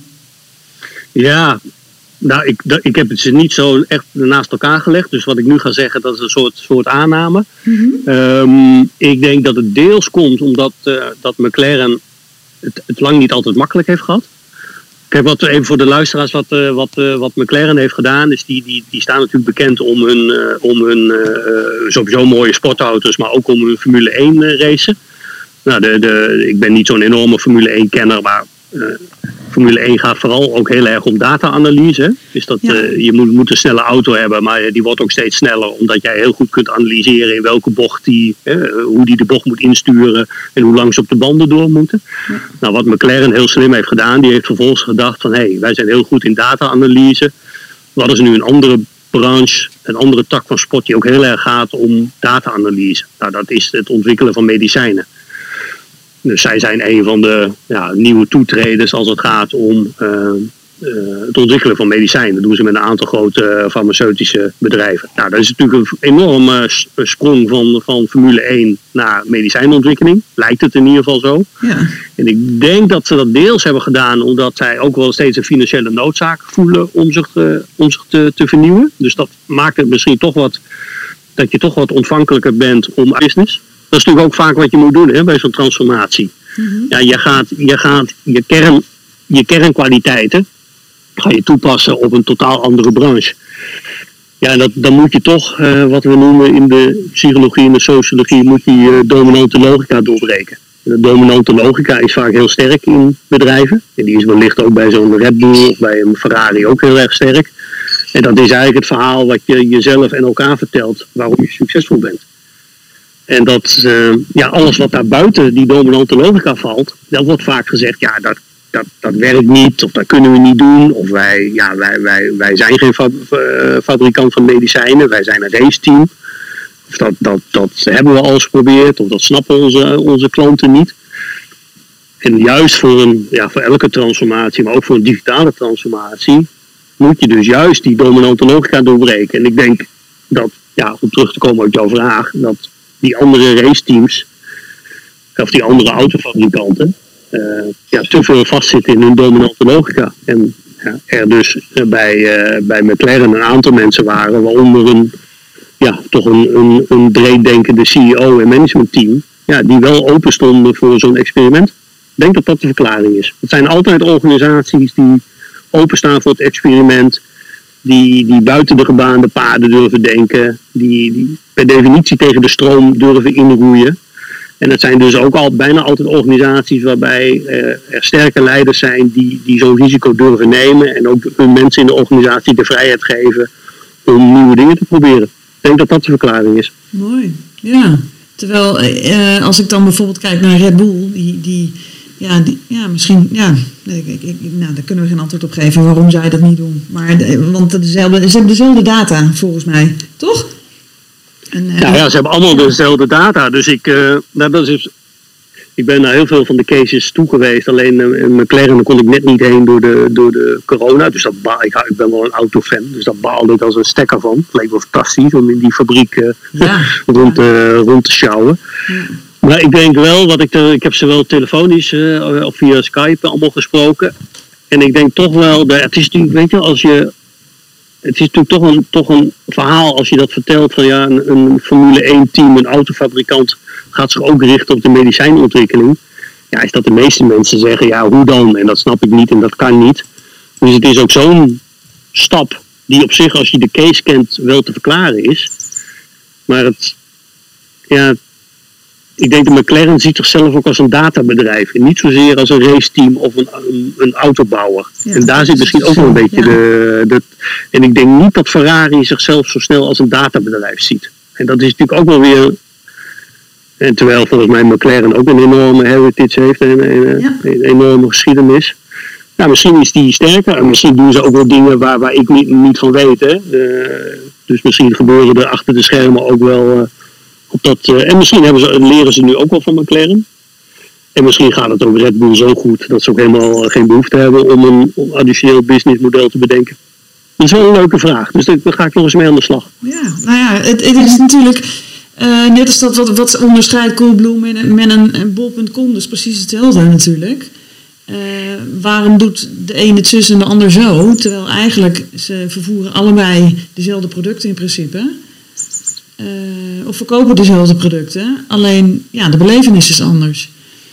Ja, nou, ik, ik heb het ze niet zo echt naast elkaar gelegd. Dus wat ik nu ga zeggen, dat is een soort, soort aanname. Mm-hmm. Um, ik denk dat het deels komt omdat uh, dat McLaren het, het lang niet altijd makkelijk heeft gehad. Kijk, wat even voor de luisteraars, wat, uh, wat, uh, wat McLaren heeft gedaan, is die, die, die staan natuurlijk bekend om hun, uh, om hun uh, sowieso mooie sportauto's, maar ook om hun Formule één uh, racen. Nou, de, de, ik ben niet zo'n enorme Formule één kenner, maar uh, Formule één gaat vooral ook heel erg om data-analyse. Dus dat, ja. uh, je moet, moet een snelle auto hebben, maar die wordt ook steeds sneller, omdat jij heel goed kunt analyseren in welke bocht die, uh, hoe die de bocht moet insturen en hoe lang ze op de banden door moeten. Ja. Nou, wat McLaren heel slim heeft gedaan, die heeft vervolgens gedacht van, hé, hey, wij zijn heel goed in data-analyse. Wat is nu een andere branche, een andere tak van sport die ook heel erg gaat om data-analyse? Nou, dat is het ontwikkelen van medicijnen. Dus zij zijn een van de ja, nieuwe toetreders als het gaat om uh, uh, het ontwikkelen van medicijnen. Dat doen ze met een aantal grote farmaceutische bedrijven. Nou, dat is natuurlijk een enorme sprong van, van Formule één naar medicijnontwikkeling. Lijkt het in ieder geval zo. Ja. En ik denk dat ze dat deels hebben gedaan omdat zij ook wel steeds een financiële noodzaak voelen om zich, uh, om zich te, te vernieuwen. Dus dat maakt het misschien toch wat, dat je toch wat ontvankelijker bent om business. Dat is natuurlijk ook vaak wat je moet doen hè, bij zo'n transformatie. Mm-hmm. Ja, je gaat, je gaat je, kern, je kernkwaliteiten ga je toepassen op een totaal andere branche. Ja, en dat, dan moet je toch, uh, wat we noemen in de psychologie en de sociologie, moet je uh, dominante logica doorbreken. De dominante logica is vaak heel sterk in bedrijven. En die is wellicht ook bij zo'n Red Bull of bij een Ferrari ook heel erg sterk. En dat is eigenlijk het verhaal wat je jezelf en elkaar vertelt waarom je succesvol bent. En dat uh, ja, alles wat daar buiten die dominante logica valt, dat wordt vaak gezegd, ja, dat, dat, dat werkt niet, of dat kunnen we niet doen, of wij, ja, wij, wij, wij zijn geen fab- uh, fabrikant van medicijnen, wij zijn een raceteam. Of dat, dat, dat hebben we al eens geprobeerd, of dat snappen onze, onze klanten niet. En juist voor, een, ja, voor elke transformatie, maar ook voor een digitale transformatie, moet je dus juist die dominante logica doorbreken. En ik denk dat, ja, om terug te komen uit jouw vraag, dat die andere raceteams, of die andere autofabrikanten, uh, ja, te veel vastzitten in hun dominante logica. En ja, er dus uh, bij, uh, bij McLaren een aantal mensen waren, waaronder een, ja, toch een, een, een breeddenkende C E O en managementteam, ja, die wel open stonden voor zo'n experiment. Ik denk dat dat de verklaring is. Het zijn altijd organisaties die openstaan voor het experiment, Die, die buiten de gebaande paden durven denken, die, die per definitie tegen de stroom durven inroeien. En het zijn dus ook al bijna altijd organisaties waarbij uh, er sterke leiders zijn die, die zo'n risico durven nemen en ook hun mensen in de organisatie de vrijheid geven om nieuwe dingen te proberen. Ik denk dat dat de verklaring is. Mooi, ja. Terwijl uh, als ik dan bijvoorbeeld kijk naar Red Bull, die... die Ja, die, ja, misschien, ja, ik, ik, ik, nou, daar kunnen we geen antwoord op geven waarom zij dat niet doen. Maar, de, want dezelfde, ze hebben dezelfde data, volgens mij, toch? En, uh, ja, ja, ze hebben allemaal dezelfde data. Dus ik, uh, nou, dat is, ik ben naar heel veel van de cases toe geweest. Alleen uh, in McLaren kon ik net niet heen door de, door de corona. Dus dat ba- ik, ik ben wel een autofan, dus dat baalde ik als een stekker van. Het leek wel fantastisch om in die fabriek uh, ja, rond, ja. Uh, rond te sjouwen. Ja. Maar ik denk wel, wat ik, er, ik heb ze wel telefonisch uh, of via Skype allemaal gesproken. En ik denk toch wel, de, het is natuurlijk, weet je, als je... Het is natuurlijk toch een, toch een verhaal als je dat vertelt van ja, een, een Formule één team, een autofabrikant gaat zich ook richten op de medicijnontwikkeling. Ja, is dat de meeste mensen zeggen, ja, hoe dan? En dat snap ik niet en dat kan niet. Dus het is ook zo'n stap die op zich, als je de case kent, wel te verklaren is. Maar het, ja, ik denk dat McLaren ziet zichzelf ook als een databedrijf. En niet zozeer als een raceteam of een, een, een autobouwer. Ja, en daar zit misschien ook wel een beetje ja. de, de... En ik denk niet dat Ferrari zichzelf zo snel als een databedrijf ziet. En dat is natuurlijk ook wel weer... En terwijl volgens mij McLaren ook een enorme heritage heeft. En een, ja. een enorme geschiedenis. Nou, misschien is die sterker. En misschien doen ze ook wel dingen waar, waar ik niet, niet van weet. Hè. Uh, dus misschien gebeuren er achter de schermen ook wel... Uh, op dat, uh, en misschien hebben ze, leren ze nu ook wel van McLaren. En misschien gaat het ook Red Bull zo goed... dat ze ook helemaal uh, geen behoefte hebben om een om additioneel businessmodel te bedenken. Dat is wel een leuke vraag. Dus daar ga ik nog eens mee aan de slag. Ja, nou ja, het, het is natuurlijk... Uh, net als dat wat, wat onderscheidt Coolblue met, met een, een bol punt com, dus precies hetzelfde natuurlijk. Uh, waarom doet de een het zus en de ander zo? Terwijl eigenlijk ze vervoeren allebei dezelfde producten in principe. Uh, of verkopen dezelfde producten. Alleen ja, de belevenis is anders.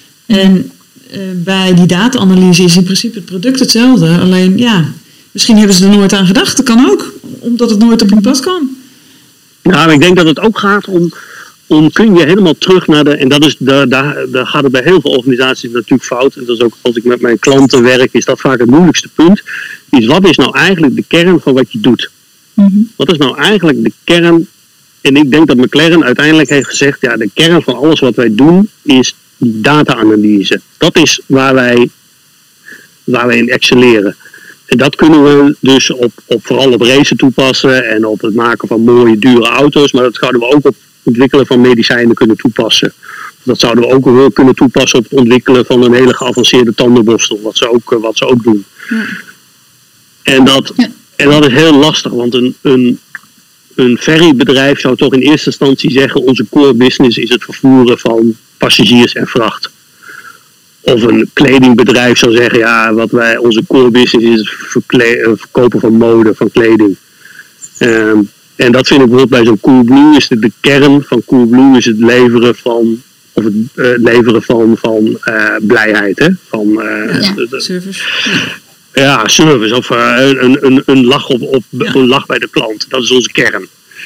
En uh, bij die data-analyse is in principe het product hetzelfde. Alleen ja, misschien hebben ze er nooit aan gedacht. Dat kan ook, omdat het nooit op hun pad kan. Nou, ik denk dat het ook gaat om, om kun je helemaal terug naar de... En dat is, daar, daar, daar gaat het bij heel veel organisaties natuurlijk fout. En dat is ook als ik met mijn klanten werk, is dat vaak het moeilijkste punt. Is wat is nou eigenlijk de kern van wat je doet? Mm-hmm. Wat is nou eigenlijk de kern... En ik denk dat McLaren uiteindelijk heeft gezegd... ja, de kern van alles wat wij doen is die data-analyse. Dat is waar wij, waar wij in excelleren. En dat kunnen we dus op, op, vooral op racen toepassen... en op het maken van mooie, dure auto's. Maar dat zouden we ook op het ontwikkelen van medicijnen kunnen toepassen. Dat zouden we ook wel kunnen toepassen op het ontwikkelen van een hele geavanceerde tandenborstel. Wat ze ook, wat ze ook doen. Ja. En, dat, en dat is heel lastig, want een... een Een ferrybedrijf zou toch in eerste instantie zeggen... onze core business is het vervoeren van passagiers en vracht. Of een kledingbedrijf zou zeggen... ja, wat wij, onze core business is het verkle- verkopen van mode, van kleding. Um, en dat vind ik bijvoorbeeld bij zo'n Coolblue... is het de kern van Coolblue is het leveren van... of het uh, leveren van, van uh, blijheid. Hè? Van, uh, ja, de, de, service. Ja. Ja, service of uh, een, een, een, lach op, op, ja. een lach bij de klant. Dat is onze kern.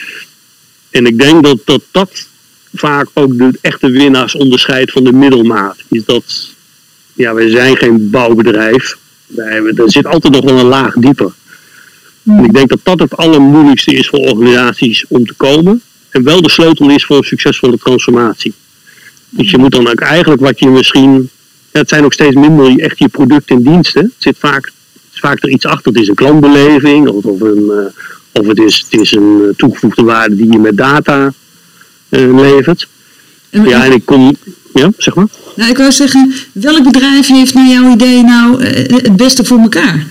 En ik denk dat dat, dat vaak ook de echte winnaars onderscheidt van de middelmaat. Is dat, ja, wij zijn geen bouwbedrijf. Wij, er zit altijd nog wel een laag dieper. Mm. En ik denk dat dat het allermoeilijkste is voor organisaties om te komen. En wel de sleutel is voor een succesvolle transformatie. Dus je moet dan ook eigenlijk wat je misschien... Het zijn ook steeds minder echt je producten en diensten. Het zit vaak, het is vaak er iets achter. Het is een klantbeleving of, of, een, uh, of het, is, het is een toegevoegde waarde die je met data uh, levert. En, ja, en ik kom... Ja, zeg maar. Nou, ik wou zeggen, welk bedrijf heeft naar jouw idee nou uh, het beste voor elkaar?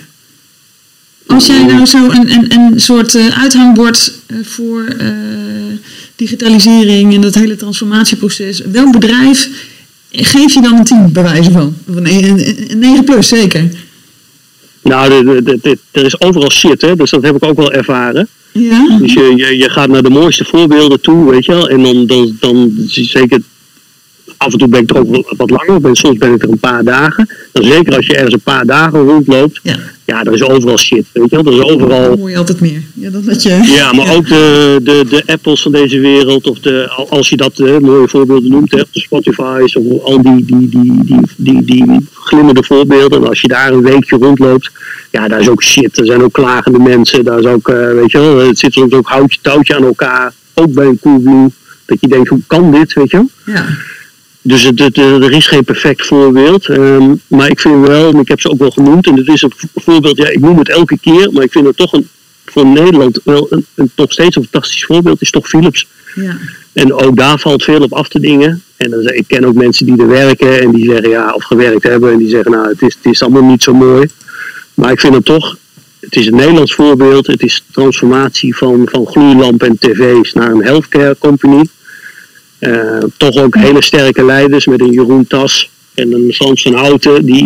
Als jij nou zo een, een, een soort uh, uithangbord uh, voor uh, digitalisering en dat hele transformatieproces... Welk bedrijf... Geef je dan een tien bij wijze van? Een negen plus zeker? Nou, de, de, de, er is overal shit, hè? Dus dat heb ik ook wel ervaren. Ja? Dus je, je, je gaat naar de mooiste voorbeelden toe, weet je wel. En dan, dan, dan zeker... Af en toe ben ik er ook wat langer, ben, soms ben ik er een paar dagen. Dan zeker als je ergens een paar dagen rondloopt. Ja, ja er is overal shit, weet je wel. Er is overal... Dan hoor je altijd meer. Ja, dan dat je... ja maar ja. ook de, de, de Apples van deze wereld. Of de, als je dat uh, mooie voorbeelden noemt, hè, de Spotify's. Of al die, die, die, die, die, die, die glimmende voorbeelden. En als je daar een weekje rondloopt. Ja, daar is ook shit. Er zijn ook klagende mensen. Daar is ook, uh, weet je wel. Het zit soms ook houtje touwtje aan elkaar. Ook bij een Coolblue. Dat je denkt, hoe kan dit, weet je wel. Ja. Dus het, het, er is geen perfect voorbeeld. Um, maar ik vind wel, en ik heb ze ook wel genoemd. En het is een voorbeeld, ja, ik noem het elke keer. Maar ik vind het toch een, voor Nederland wel een, een, toch steeds een fantastisch voorbeeld. Is toch Philips. Ja. En ook daar valt veel op af te dingen. En dan, ik ken ook mensen die er werken. En die zeggen, ja, of gewerkt hebben. En die zeggen, nou, het is, het is allemaal niet zo mooi. Maar ik vind het toch, het is een Nederlands voorbeeld. Het is transformatie van, van gloeilampen en tv's naar een healthcare company. Uh, toch ook hele sterke leiders met een Jeroen Tas en een Frans van Houten die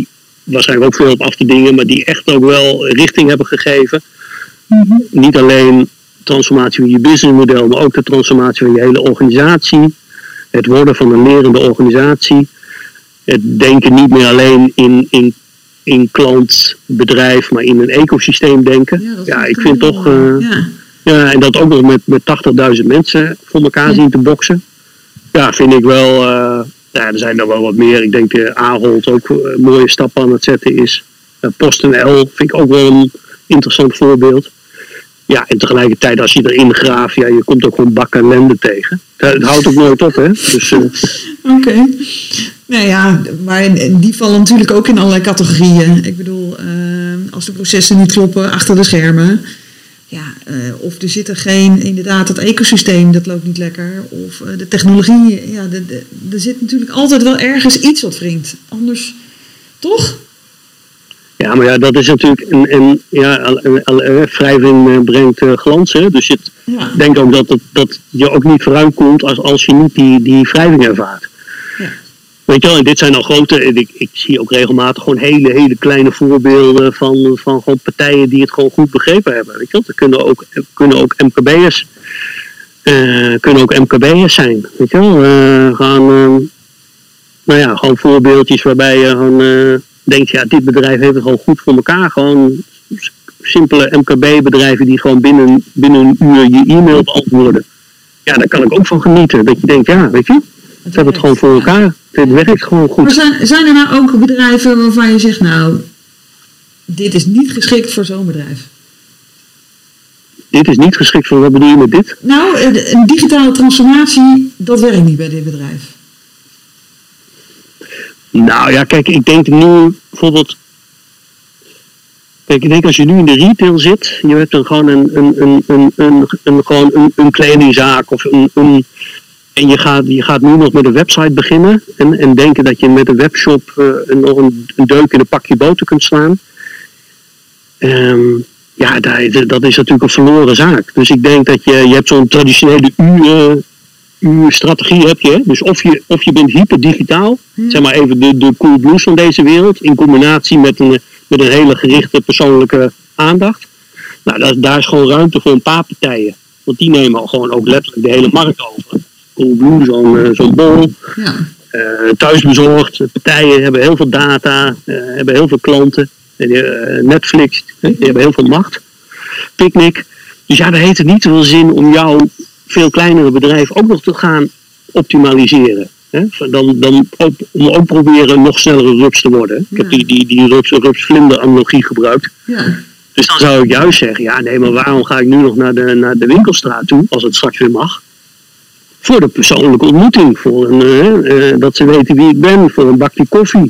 waarschijnlijk ook veel op af te dingen, maar die echt ook wel richting hebben gegeven. Mm-hmm. Niet alleen transformatie van je businessmodel, maar ook de transformatie van je hele organisatie. Het worden van een lerende organisatie. Het denken niet meer alleen in, in, in klant, bedrijf, maar in een ecosysteem denken. Ja, ja ik vind toch... Uh, ja. ja, en dat ook nog met, met tachtigduizend mensen voor elkaar ja. zien te boksen. Ja, vind ik wel... Uh, ja, er zijn er wel wat meer. Ik denk uh, Ahold ook uh, mooie stappen aan het zetten is. Uh, PostNL vind ik ook wel een interessant voorbeeld. Ja, en tegelijkertijd als je erin graaft, ja, je komt ook gewoon bakken ellende tegen. Het houdt ook nooit op, hè. Dus, uh... Oké. Okay. Nou ja, maar die vallen natuurlijk ook in allerlei categorieën. Ik bedoel, uh, als de processen niet kloppen achter de schermen. Ja, uh, of er zit er geen, inderdaad, het ecosysteem, dat loopt niet lekker. Of uh, de technologie, ja, de, de, er zit natuurlijk altijd wel ergens iets wat wringt. Anders, toch? Ja, maar ja, dat is natuurlijk een, een ja, wrijving brengt uh, glans, hè. Dus ik ja. denk ook dat, het, dat je ook niet vooruit komt als, als je niet die, die wrijving ervaart. Ja. Weet je wel, en dit zijn al grote, ik, ik zie ook regelmatig gewoon hele, hele kleine voorbeelden van, van gewoon partijen die het gewoon goed begrepen hebben. Weet je wel, er kunnen ook, kunnen ook M K B'ers, uh, kunnen ook M K B'ers zijn. Weet je wel, uh, gaan, uh, nou ja, gewoon voorbeeldjes waarbij je gewoon... Uh, denkt, ja, dit bedrijf heeft het gewoon goed voor elkaar. Gewoon simpele M K B-bedrijven die gewoon binnen, binnen een uur je e-mail beantwoorden. Ja, daar kan ik ook van genieten. Dat je denkt, ja, weet je, ze hebben het gewoon voor elkaar. Het werkt gewoon goed. Maar zijn, zijn er nou ook bedrijven waarvan je zegt, nou, dit is niet geschikt voor zo'n bedrijf? Dit is niet geschikt voor, wat bedoel je met dit? Nou, een digitale transformatie, dat werkt niet bij dit bedrijf. Nou ja, kijk, ik denk nu bijvoorbeeld... Kijk, ik denk als je nu in de retail zit, je hebt dan gewoon een, een, een, een, een, een, gewoon een, een kledingzaak of een... een en je gaat, je gaat nu nog met een website beginnen en, en denken dat je met een webshop uh, nog een, een deuk in een pakje boter kunt slaan. Um, ja, dat, dat is natuurlijk een verloren zaak. Dus ik denk dat je, je hebt zo'n traditionele uur... Uw strategie heb je, dus of je, of je bent hyperdigitaal, hmm. zeg maar even de, de Coolblues van deze wereld, in combinatie met een, met een hele gerichte persoonlijke aandacht. Nou, daar, daar is gewoon ruimte voor een paar partijen, want die nemen al gewoon ook letterlijk de hele markt over. Coolblue, zo'n, uh, zo'n bol, ja. uh, thuisbezorgd, partijen hebben heel veel data, uh, hebben heel veel klanten, uh, Netflix, uh, die hebben heel veel macht, Picnic. Dus ja, daar heeft het niet zoveel zin om jou veel kleinere bedrijven ook nog te gaan optimaliseren. Hè? Dan, dan ook, om ook proberen nog snellere rups te worden. Ja. Ik heb die, die, die rups, rups-vlinder analogie gebruikt. Ja. Dus dan zou ik juist zeggen, ja nee, maar waarom ga ik nu nog naar de, naar de winkelstraat toe, als het straks weer mag? Voor de persoonlijke ontmoeting, voor een, uh, uh, dat ze weten wie ik ben, voor een bakje koffie.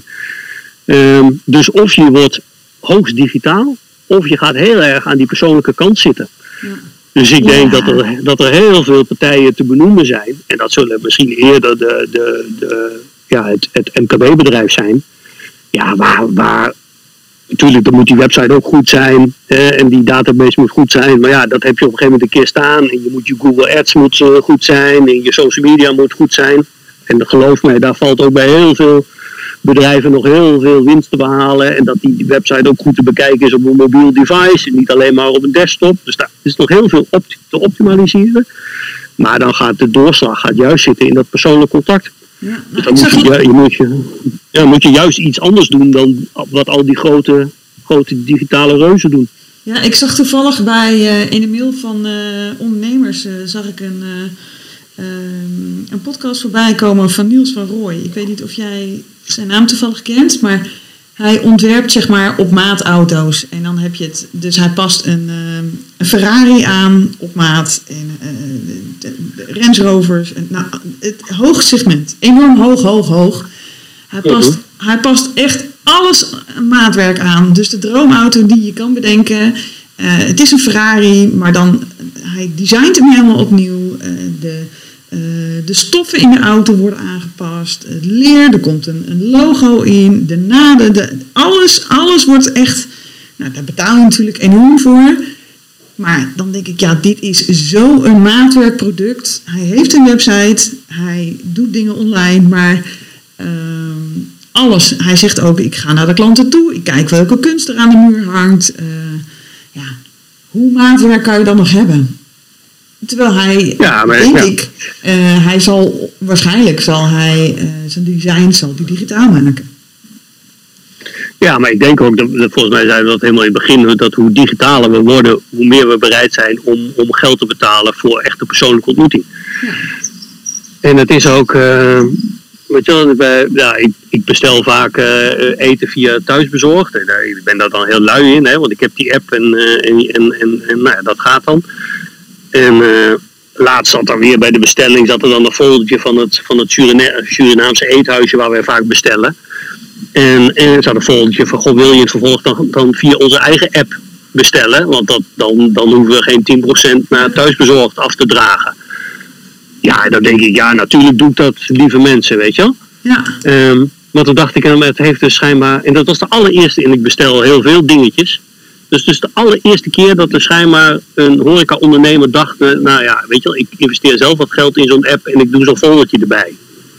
Uh, dus of je wordt hoogst digitaal, of je gaat heel erg aan die persoonlijke kant zitten. Ja. Dus ik denk ja. dat, er, dat er heel veel partijen te benoemen zijn. En dat zullen misschien eerder de, de, de, ja, het, het M K B-bedrijf zijn. Ja, waar, waar... Natuurlijk, dan moet die website ook goed zijn. Eh, en die database moet goed zijn. Maar ja, dat heb je op een gegeven moment een keer staan. En je moet je Google Ads moet, uh, goed zijn. En je social media moet goed zijn. En geloof mij, daar valt ook bij heel veel bedrijven nog heel veel winst te behalen. En dat die website ook goed te bekijken is op een mobiel device. En niet alleen maar op een desktop. Dus daar is nog heel veel op te optimaliseren. Maar dan gaat de doorslag gaat juist zitten in dat persoonlijk contact. Ja, nou, dus dan moet je, je, moet je, ja, moet je juist iets anders doen dan wat al die grote, grote digitale reuzen doen. Ja, ik zag toevallig bij uh, in de mail van uh, ondernemers uh, zag ik een, uh, um, een podcast voorbij komen van Niels van Rooij. Ik weet niet of jij zijn naam toevallig kent, maar hij ontwerpt zeg maar op maat auto's. En dan heb je het, dus hij past een, uh, een Ferrari aan op maat. En uh, de, de Range Rovers. En, nou, het hoog segment. Enorm hoog, hoog, hoog. Hij past, uh-huh. hij past echt alles maatwerk aan. Dus de droomauto die je kan bedenken. Uh, het is een Ferrari, maar dan hij designt hem helemaal opnieuw. Uh, de... Uh, de stoffen in de auto worden aangepast. Het leer, er komt een, een logo in. De naden, de, alles, alles wordt echt... Nou, daar betaal je natuurlijk enorm voor. Maar dan denk ik, ja, dit is zo'n maatwerkproduct. Hij heeft een website. Hij doet dingen online. Maar uh, alles. Hij zegt ook, ik ga naar de klanten toe. Ik kijk welke kunst er aan de muur hangt. Uh, ja, hoe maatwerk kan je dan nog hebben? Terwijl hij, ja, maar, denk ja. ik, uh, hij zal, waarschijnlijk zal hij uh, zijn design zal die digitaal maken. Ja, maar ik denk ook, dat, dat volgens mij zeiden we dat helemaal in het begin, dat hoe digitaler we worden, hoe meer we bereid zijn om, om geld te betalen voor echte persoonlijke ontmoeting. Ja. En het is ook, uh, weet je wel, bij, ja, ik, ik bestel vaak uh, eten via thuisbezorgd. En, uh, ik ben daar dan heel lui in, hè, want ik heb die app en, uh, en, en, en, en nou ja, dat gaat dan. En uh, laatst zat er weer bij de bestelling, zat er dan een foldertje van het, van het Surina- Surinaamse eethuisje waar wij vaak bestellen. En, en er zat een foldertje van, goh, wil je het vervolg dan, dan via onze eigen app bestellen? Want dat, dan, dan hoeven we geen tien procent naar thuisbezorgd af te dragen. Ja, dan denk ik, ja, natuurlijk doe ik dat, lieve mensen, weet je wel. Ja. Um, want toen dacht ik, het heeft dus schijnbaar, en dat was de allereerste, en ik bestel heel veel dingetjes. Dus dus de allereerste keer dat er schijnbaar een horeca-ondernemer dacht, nou ja, weet je wel, ik investeer zelf wat geld in zo'n app en ik doe zo'n foldertje erbij.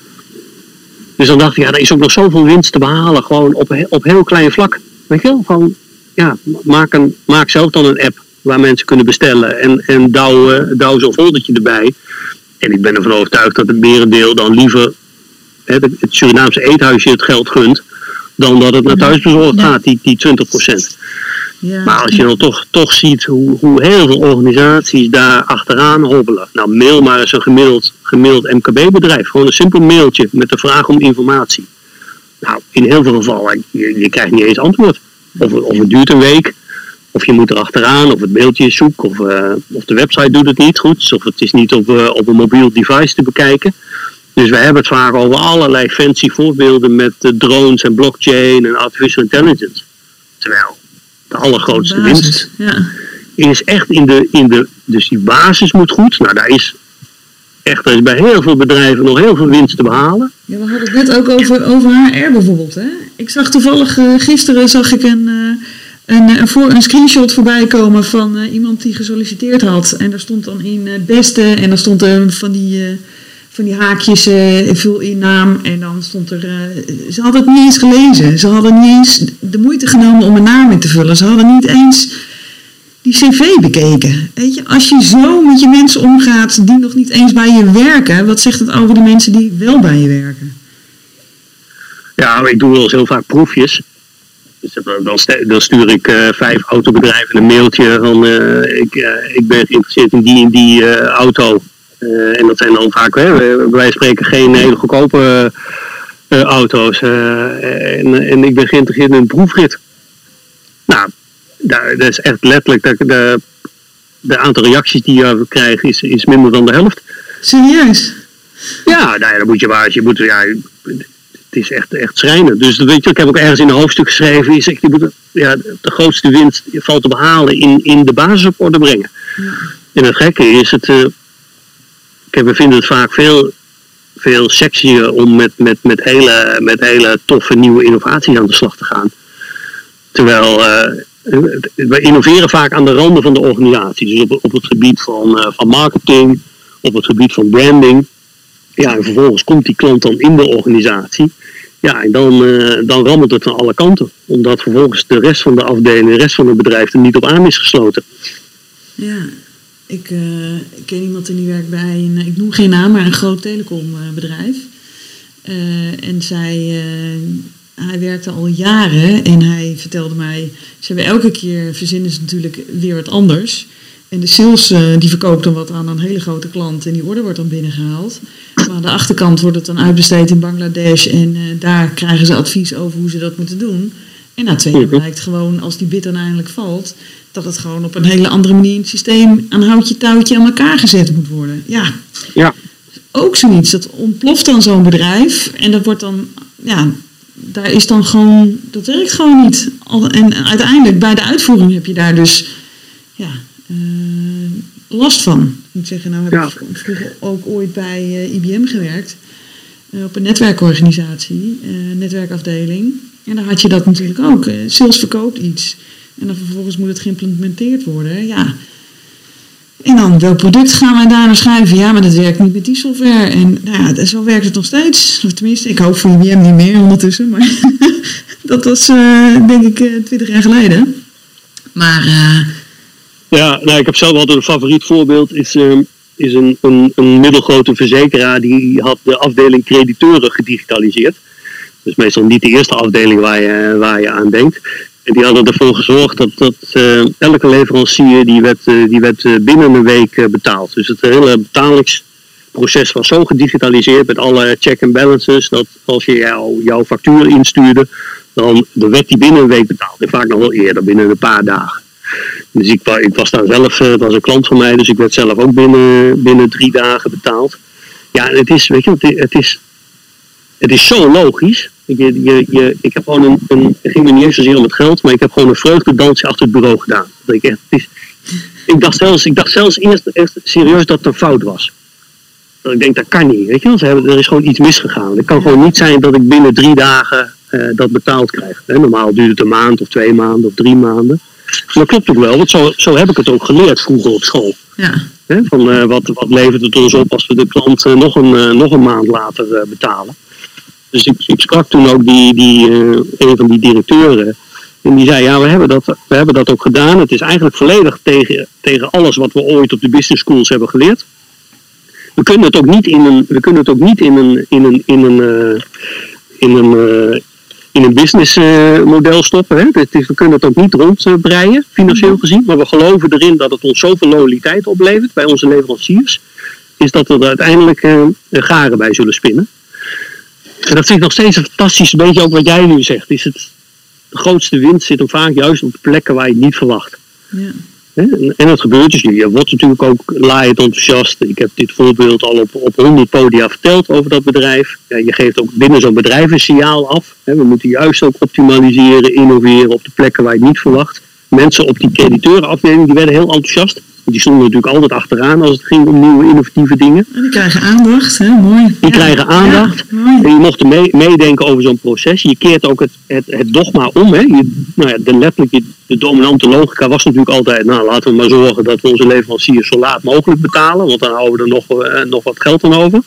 Dus dan dacht ik, ja, er is ook nog zoveel winst te behalen, gewoon op, op heel klein vlak. Weet je wel, gewoon, ja, maak, een, maak zelf dan een app waar mensen kunnen bestellen en, en douw, douw zo'n foldertje erbij. En ik ben ervan overtuigd dat het merendeel dan liever hè, het Surinaamse eethuisje het geld gunt, dan dat het naar thuisbezorgd gaat, die, die twintig procent. Ja. Maar als je dan toch, toch ziet hoe, hoe heel veel organisaties daar achteraan hobbelen. Nou, mail maar eens een gemiddeld, gemiddeld M K B-bedrijf. Gewoon een simpel mailtje met de vraag om informatie. Nou, in heel veel gevallen, je, je krijgt niet eens antwoord. Of, of het duurt een week, of je moet er achteraan, of het mailtje is zoek, of, uh, of de website doet het niet goed, of het is niet op, uh, op een mobiel device te bekijken. Dus we hebben het vaak over allerlei fancy voorbeelden met uh, drones en blockchain en artificial intelligence. Terwijl de allergrootste basis, winst ja. is echt in de, in de, dus die basis moet goed. Nou, daar is echt, er is bij heel veel bedrijven nog heel veel winst te behalen. Ja, we hadden het net ook over, over H R bijvoorbeeld, hè? Ik zag toevallig, uh, gisteren zag ik een, uh, een, een, voor, een screenshot voorbij komen van uh, iemand die gesolliciteerd had. En daar stond dan in het uh, beste, en dan stond er uh, van die... Uh, van die haakjes, uh, vul in naam en dan stond er... Uh, ze hadden het niet eens gelezen. Ze hadden niet eens de moeite genomen om een naam in te vullen. Ze hadden niet eens die cv bekeken. Weet je, als je zo met je mensen omgaat die nog niet eens bij je werken, wat zegt het over de mensen die wel bij je werken? Ja, ik doe wel eens heel vaak proefjes. Dus dan, dan stuur ik uh, vijf autobedrijven een mailtje van uh, ik, uh, ik ben geïnteresseerd in die en die uh, auto. Uh, en dat zijn dan vaak, hè, wij spreken geen hele goedkope uh, auto's. Uh, en, en ik ben geïnteresseerd in een proefrit. Nou, daar, dat is echt letterlijk, de, de, de aantal reacties die je krijgt is, is minder dan de helft. Serieus? Ja, nou ja, dan moet je maar, je moet, ja, het is echt, echt schrijnend. Dus weet je, ik heb ook ergens in een hoofdstuk geschreven, is, je moet, ja, de grootste winst valt te behalen in, in de basis op orde brengen. Ja. En het gekke is, het... Uh, we vinden het vaak veel, veel sexier om met, met, met, hele, met hele toffe nieuwe innovaties aan de slag te gaan. Terwijl uh, we innoveren vaak aan de randen van de organisatie. Dus op, op het gebied van, uh, van marketing, op het gebied van branding. Ja, en vervolgens komt die klant dan in de organisatie. Ja, en dan, uh, dan rammelt het van alle kanten. Omdat vervolgens de rest van de afdeling, de rest van het bedrijf er niet op aan is gesloten. Ja. Ik, uh, ik ken iemand die werkt bij een, ik noem geen naam, maar een groot telecombedrijf. Uh, en zij, uh, hij werkte al jaren en hij vertelde mij, ze hebben elke keer verzinnen ze natuurlijk weer wat anders. En de sales uh, die verkoopt dan wat aan een hele grote klant en die order wordt dan binnengehaald. Maar aan de achterkant wordt het dan uitbesteed in Bangladesh en uh, daar krijgen ze advies over hoe ze dat moeten doen. En na twee jaar blijkt gewoon, als die bid dan eindelijk valt, dat het gewoon op een hele andere manier in het systeem aan houtje touwtje aan elkaar gezet moet worden. Ja, ja. Ook zoiets. Dat ontploft dan zo'n bedrijf en dat wordt dan, ja, daar is dan gewoon, dat werkt gewoon niet. En uiteindelijk bij de uitvoering heb je daar dus, ja, uh, last van. Ik moet zeggen, nou heb ja. ik vroeger ook ooit bij uh, I B M gewerkt, uh, op een netwerkorganisatie, uh, netwerkafdeling. En daar had je dat natuurlijk ook. Uh, sales verkoopt iets. En dan vervolgens moet het geïmplementeerd worden. Ja. En dan, welk product gaan wij daarna schrijven? Ja, maar dat werkt niet met die software. En nou ja, zo werkt het nog steeds. Of tenminste, ik hoop voor I B M niet meer ondertussen. Maar dat was uh, denk ik uh, twintig jaar geleden. Maar... Uh... Ja, nou, ik heb zelf altijd een favoriet voorbeeld. Is, uh, is een, een, een middelgrote verzekeraar die had de afdeling crediteuren gedigitaliseerd. Dus meestal niet de eerste afdeling waar je, waar je aan denkt. En die hadden ervoor gezorgd dat, dat uh, elke leverancier die werd, uh, die werd uh, binnen een week uh, betaald. Dus het hele betalingsproces was zo gedigitaliseerd met alle check and balances. Dat als je jou, jouw factuur instuurde, dan, dan werd die binnen een week betaald. En vaak nog wel eerder, binnen een paar dagen. Dus ik, ik was daar zelf, uh, dat was een klant van mij, dus ik werd zelf ook binnen, binnen drie dagen betaald. Ja, het is, weet je, het, het is, het is zo logisch. Je, je, je, ik heb gewoon een, een, het ging me niet eens zozeer om het geld, maar ik heb gewoon een vreugdedansje achter het bureau gedaan. Dat ik, echt, het is, ik, dacht zelfs, ik dacht zelfs eerst echt serieus dat het een fout was. Dat ik denk, dat kan niet, weet je wel. Ze hebben, er is gewoon iets misgegaan. Het kan gewoon niet zijn dat ik binnen drie dagen uh, dat betaald krijg. Hè. Normaal duurt het een maand of twee maanden of drie maanden. Maar dat klopt ook wel, want zo, zo heb ik het ook geleerd vroeger op school. Ja. Hè, van uh, wat, wat levert het ons op als we de klant uh, nog, een, uh, nog een maand later uh, betalen. Dus ik, ik sprak toen ook die, die, uh, een van die directeuren. En die zei, ja, we hebben dat, we hebben dat ook gedaan. Het is eigenlijk volledig tegen, tegen alles wat we ooit op de business schools hebben geleerd. We kunnen het ook niet in een, we kunnen het ook niet in een, in een, in een, uh, in een, uh, in een business uh, model stoppen. Hè? Het is, we kunnen het ook niet rondbreien, financieel gezien. Maar we geloven erin dat het ons zoveel loyaliteit oplevert bij onze leveranciers. Is dat we er uiteindelijk uh, garen bij zullen spinnen. En dat vind ik nog steeds een fantastisch beetje ook wat jij nu zegt. Is het, de grootste winst zit hem vaak juist op plekken waar je het niet verwacht. Ja. En, en dat gebeurt dus nu. Je wordt natuurlijk ook laaiend enthousiast. Ik heb dit voorbeeld al op, op honderd podia verteld over dat bedrijf. Ja, je geeft ook binnen zo'n bedrijf een signaal af. We moeten juist ook optimaliseren, innoveren op de plekken waar je het niet verwacht. Mensen op die crediteurenafdeling die werden heel enthousiast. Die stonden natuurlijk altijd achteraan als het ging om nieuwe innovatieve dingen. En die krijgen aandacht, hè? Mooi. Die ja. krijgen aandacht. Ja, en je mocht er mee, meedenken over zo'n proces. Je keert ook het, het, het dogma om. Hè? Je, nou ja, de, letterlijk, de dominante logica was natuurlijk altijd, nou laten we maar zorgen dat we onze leveranciers zo laat mogelijk betalen. Want dan houden we er nog, uh, nog wat geld aan over.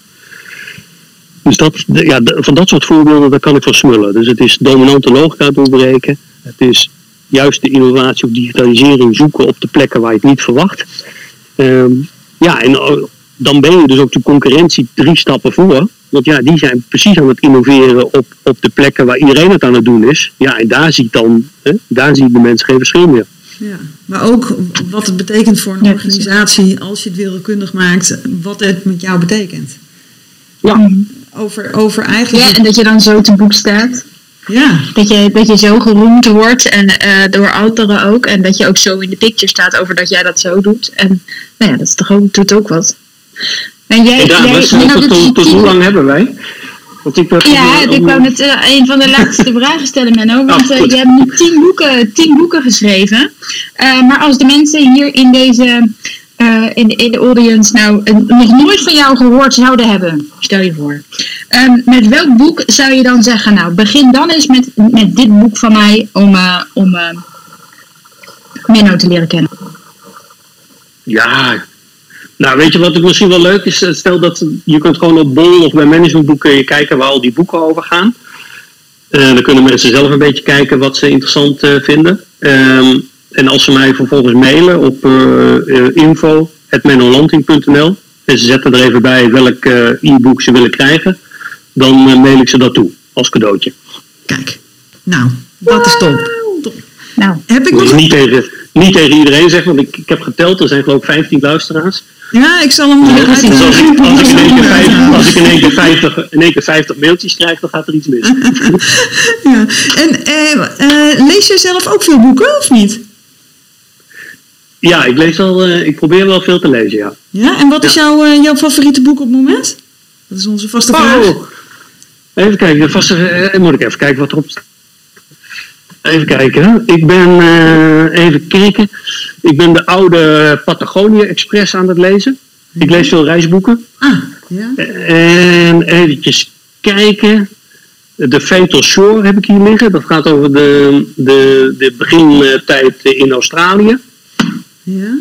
Dus dat, de, ja, de, van dat soort voorbeelden, daar kan ik van smullen. Dus het is dominante logica doorbreken. Het is juist de innovatie of digitalisering zoeken op de plekken waar je het niet verwacht. Um, ja, en uh, dan ben je dus ook de concurrentie drie stappen voor. Want ja, die zijn precies aan het innoveren op, op de plekken waar iedereen het aan het doen is. Ja, en daar ziet dan, hè, daar zien de mensen geen verschil meer. Ja, maar ook wat het betekent voor een organisatie als je het wereldkundig maakt, wat het met jou betekent. Ja. Over, over eigenlijk... Ja, en dat je dan zo te boek staat. Ja. Dat je, dat je zo geroemd wordt en uh, door anderen ook. En dat je ook zo in de picture staat over dat jij dat zo doet. En nou ja, dat is toch ook, doet ook wat. En jij, ja, jij, was, tot, tot, tot hoe lang hebben wij? Want ik ben ja, ik wou net uh, een van de laatste vragen stellen, Menno. Want uh, je hebt nu tien boeken, tien boeken geschreven. Uh, maar als de mensen hier in deze... Uh, in, in de audience nou uh, nog nooit van jou gehoord zouden hebben, stel je voor. Um, met welk boek zou je dan zeggen, nou begin dan eens met, met dit boek van mij om, uh, om uh, Menno te leren kennen. Ja, nou weet je wat ik misschien wel leuk is? Stel dat je kunt gewoon op Bol of bij managementboeken kijken waar al die boeken over gaan. Uh, dan kunnen mensen zelf een beetje kijken wat ze interessant uh, vinden. Um, En als ze mij vervolgens mailen op uh, uh, info at menno lanting punt n l en ze zetten er even bij welk uh, e-book ze willen krijgen, dan uh, mail ik ze dat toe als cadeautje. Kijk, nou, dat is top. top. Nou, heb ik dus niet tegen, niet tegen iedereen zeggen, want ik, ik heb geteld, er zijn geloof ik vijftien luisteraars. Ja, ik zal hem nog ja, dus als ik, als ik in één keer vijftig, als ik in één keer vijftig, in één keer vijftig mailtjes krijg, dan gaat er iets mis. Ja. En uh, uh, lees je zelf ook veel boeken, of niet? Ja, ik lees al, uh, ik probeer wel veel te lezen, ja. Ja, en wat is ja. jouw, uh, jouw favoriete boek op het moment? Dat is onze vaste vraag. Oh, even kijken, de vaste, uh, moet ik even kijken wat erop staat. Even kijken, ik ben, uh, even kijken, ik ben de oude Patagonia Express aan het lezen. Ja. Ik lees veel reisboeken. Ah, ja. En eventjes kijken, de Fatal Shore heb ik hier liggen. Dat gaat over de, de, de begintijd in Australië. Ja.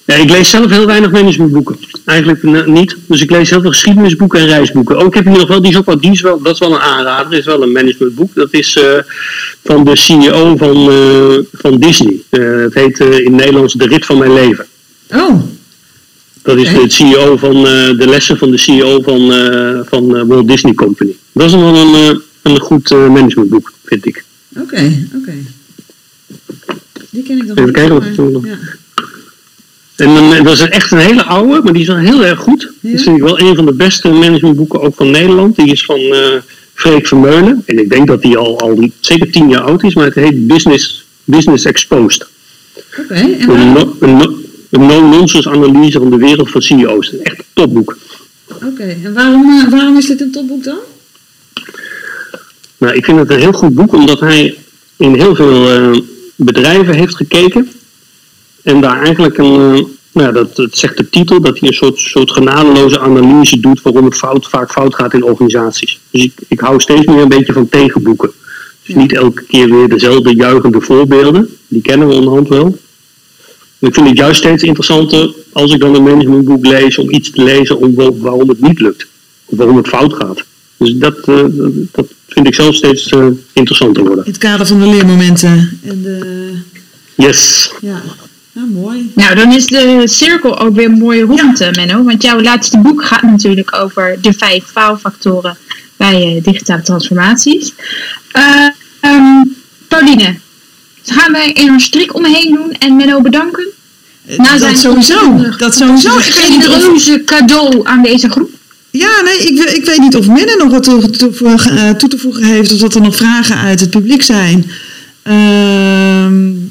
Ja, ik lees zelf heel weinig managementboeken. Eigenlijk uh, niet. Dus ik lees heel veel geschiedenisboeken en reisboeken. Ook heb je nog wel, die is ook wel, die is wel, dat is wel een aanrader. Dat is wel een managementboek. Dat is uh, van de C E O van, uh, van Disney. Uh, het heet uh, in het Nederlands De Rit van Mijn Leven. Oh. Dat is okay. de C E O van uh, de lessen van de C E O van, uh, van uh, Walt Disney Company. Dat is wel een, uh, een goed uh, managementboek, vind ik. Oké, okay, oké. Okay. Die ken ik dan Even niet. Kijken, maar, nog. Ja. En dan, dat is echt een hele oude, maar die is wel heel erg goed. Ja. Dat vind ik wel een van de beste managementboeken ook van Nederland. Die is van uh, Freek Vermeulen. En ik denk dat die al, al zeker tien jaar oud is, maar het heet Business, Business Exposed. Oké, okay, en een, no, een, no, een no-nonsense analyse van de wereld van C E O's. Echt een topboek. Oké, okay, en waarom, uh, waarom is dit een topboek dan? Nou, ik vind het een heel goed boek, omdat hij in heel veel uh, bedrijven heeft gekeken. En daar eigenlijk een, uh, nou, dat, dat zegt de titel, dat hij een soort, soort genadeloze analyse doet waarom het fout, vaak fout gaat in organisaties. Dus ik, ik hou steeds meer een beetje van tegenboeken. Dus niet elke keer weer dezelfde juichende voorbeelden. Die kennen we onderhand wel. En ik vind het juist steeds interessanter als ik dan een managementboek lees om iets te lezen om waarom het niet lukt. Of waarom het fout gaat. Dus dat, uh, dat vind ik zelf steeds uh, interessanter worden. In het kader van de leermomenten. En de... Yes. Ja. Nou, mooi. Nou, dan is de cirkel ook weer mooi rond, ja. Menno. Want jouw laatste boek gaat natuurlijk over de vijf faalfactoren bij uh, digitale transformaties. Uh, um, Pauline, gaan wij er een strik omheen doen en Menno bedanken? Uh, Na zijn dat sowieso. Dat sowieso. Ik geef een reuze cadeau aan deze groep. Ja, nee, ik, ik weet niet of Menno nog wat toe, toe, uh, toe te voegen heeft. Of dat er nog vragen uit het publiek zijn. Uh,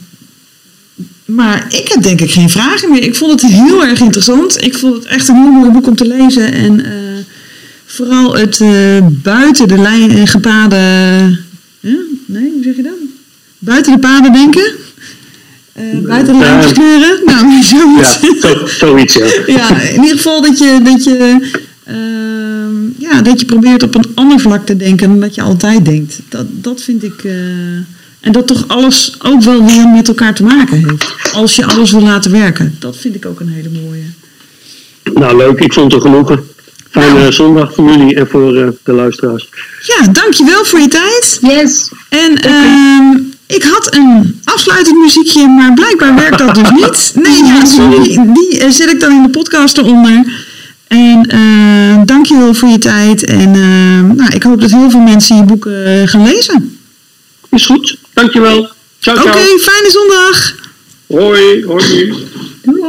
Maar ik heb denk ik geen vragen meer. Ik vond het heel erg interessant. Ik vond het echt een heel mooi boek om te lezen. En uh, vooral het uh, buiten de lijn, gepaden... Ja? Nee, hoe zeg je dat? Buiten de paden denken. Uh, buiten de uh, lijntjes kleuren. Nou, zoiets. Ja, zo, zoiets, ja. Ja, in ieder geval dat je, dat, je, uh, ja, dat je probeert op een ander vlak te denken dan dat je altijd denkt. Dat, dat vind ik... Uh, En dat toch alles ook wel weer met elkaar te maken heeft. Als je alles wil laten werken. Dat vind ik ook een hele mooie. Nou, leuk. Ik vond het genoegen. Fijne nou. zondag voor jullie en voor uh, de luisteraars. Ja, dankjewel voor je tijd. Yes. En uh, ik had een afsluitend muziekje, maar blijkbaar werkt dat dus niet. Nee, ja, sorry. Die uh, zet ik dan in de podcast eronder. En uh, dankjewel voor je tijd. En uh, nou, ik hoop dat heel veel mensen je boeken uh, gaan lezen. Is goed. Dankjewel. Ciao, ciao. Oké, okay, fijne zondag. Hoi, hoi. Doei.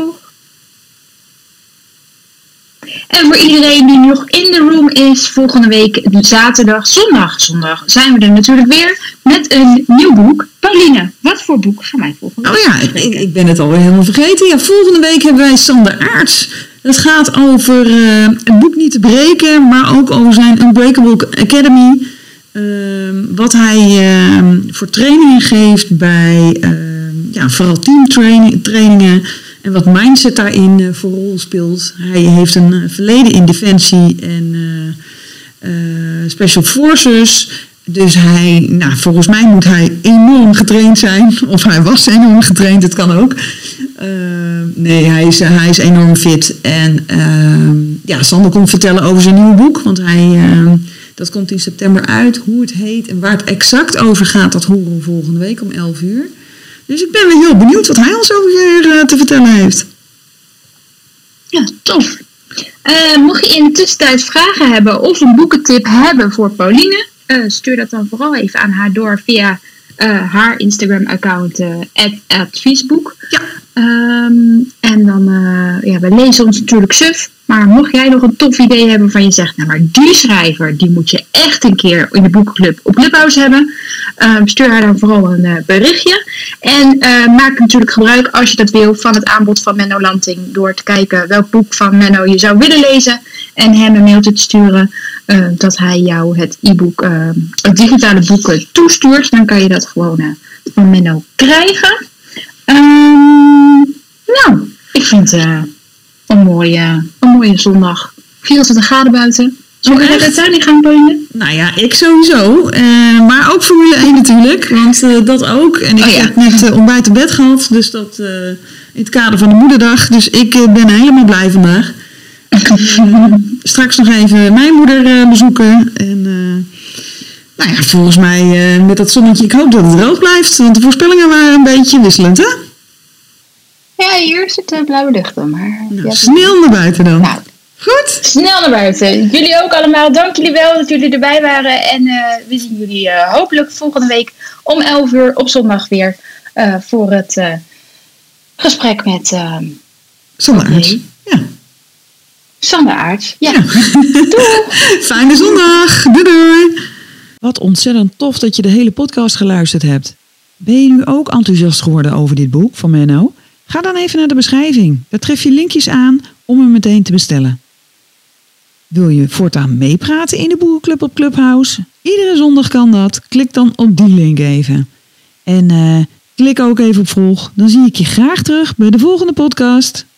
En voor iedereen die nog in de room is, volgende week zaterdag, zondag, zondag zijn we er natuurlijk weer met een nieuw boek. Pauline, wat voor boek gaan wij volgende week? Oh ja, ik, ik ben het alweer helemaal vergeten. Ja, volgende week hebben wij Sander Aarts. Het gaat over uh, een boek niet te breken, maar ook over zijn Unbreakable Academy. Uh, wat hij uh, voor trainingen geeft bij uh, ja, vooral teamtrainingen en wat mindset daarin uh, voor rol speelt. Hij heeft een uh, verleden in defensie en uh, uh, special forces. Dus hij, nou, volgens mij moet hij enorm getraind zijn. Of hij was enorm getraind, het kan ook. Uh, nee, hij is, hij is enorm fit. En uh, ja, Sander komt vertellen over zijn nieuwe boek, want hij... Uh, Dat komt in september uit. Hoe het heet en waar het exact over gaat, dat horen we volgende week om elf uur. Dus ik ben weer heel benieuwd wat hij ons over uh, te vertellen heeft. Ja, tof. Uh, mocht je in de tussentijd vragen hebben of een boekentip hebben voor Pauline, uh, stuur dat dan vooral even aan haar door via uh, haar Instagram-account uh, adviesboek. Ja. Um, en dan, uh, ja, we lezen ons natuurlijk suf. Maar mocht jij nog een tof idee hebben van je zegt, nou maar die schrijver, die moet je echt een keer in de boekenclub op Clubhouse hebben. Um, stuur haar dan vooral een uh, berichtje. En uh, maak natuurlijk gebruik, als je dat wil, van het aanbod van Menno Lanting. Door te kijken welk boek van Menno je zou willen lezen. En hem een mailtje te sturen uh, dat hij jou het e-book, uh, het digitale boek toestuurt. Dan kan je dat gewoon uh, van Menno krijgen. Um, nou, ik vind... Uh, Een mooie, een mooie zondag. vierentwintig graden buiten. Zullen we naar de tuin gaan, Pauline? Nou ja, ik sowieso. Uh, maar ook Formule één natuurlijk. Want uh, dat ook. En ik oh, ja. heb net uh, ontbijt op bed gehad. Dus dat, uh, in het kader van de moederdag. Dus ik uh, ben helemaal blij vandaag. Uh, straks nog even mijn moeder uh, bezoeken. En uh, nou ja, volgens mij uh, met dat zonnetje, ik hoop dat het droog blijft. Want de voorspellingen waren een beetje wisselend, hè? Ja, hier zit de blauwe lucht dan. Maar nou, snel naar buiten dan. Nou, goed. Snel naar buiten. Jullie ook allemaal. Dank jullie wel dat jullie erbij waren. En uh, we zien jullie uh, hopelijk volgende week om elf uur op zondag weer. Uh, voor het uh, gesprek met... Uh, Sander Aerts. Ja. Sander Aerts. Ja. ja. Doei. Fijne zondag. Doei doei. Wat ontzettend tof dat je de hele podcast geluisterd hebt. Ben je nu ook enthousiast geworden over dit boek van Menno? Ga dan even naar de beschrijving. Daar tref je linkjes aan om hem meteen te bestellen. Wil je voortaan meepraten in de Boekenclub op Clubhouse? Iedere zondag kan dat. Klik dan op die link even. En uh, klik ook even op volg. Dan zie ik je graag terug bij de volgende podcast.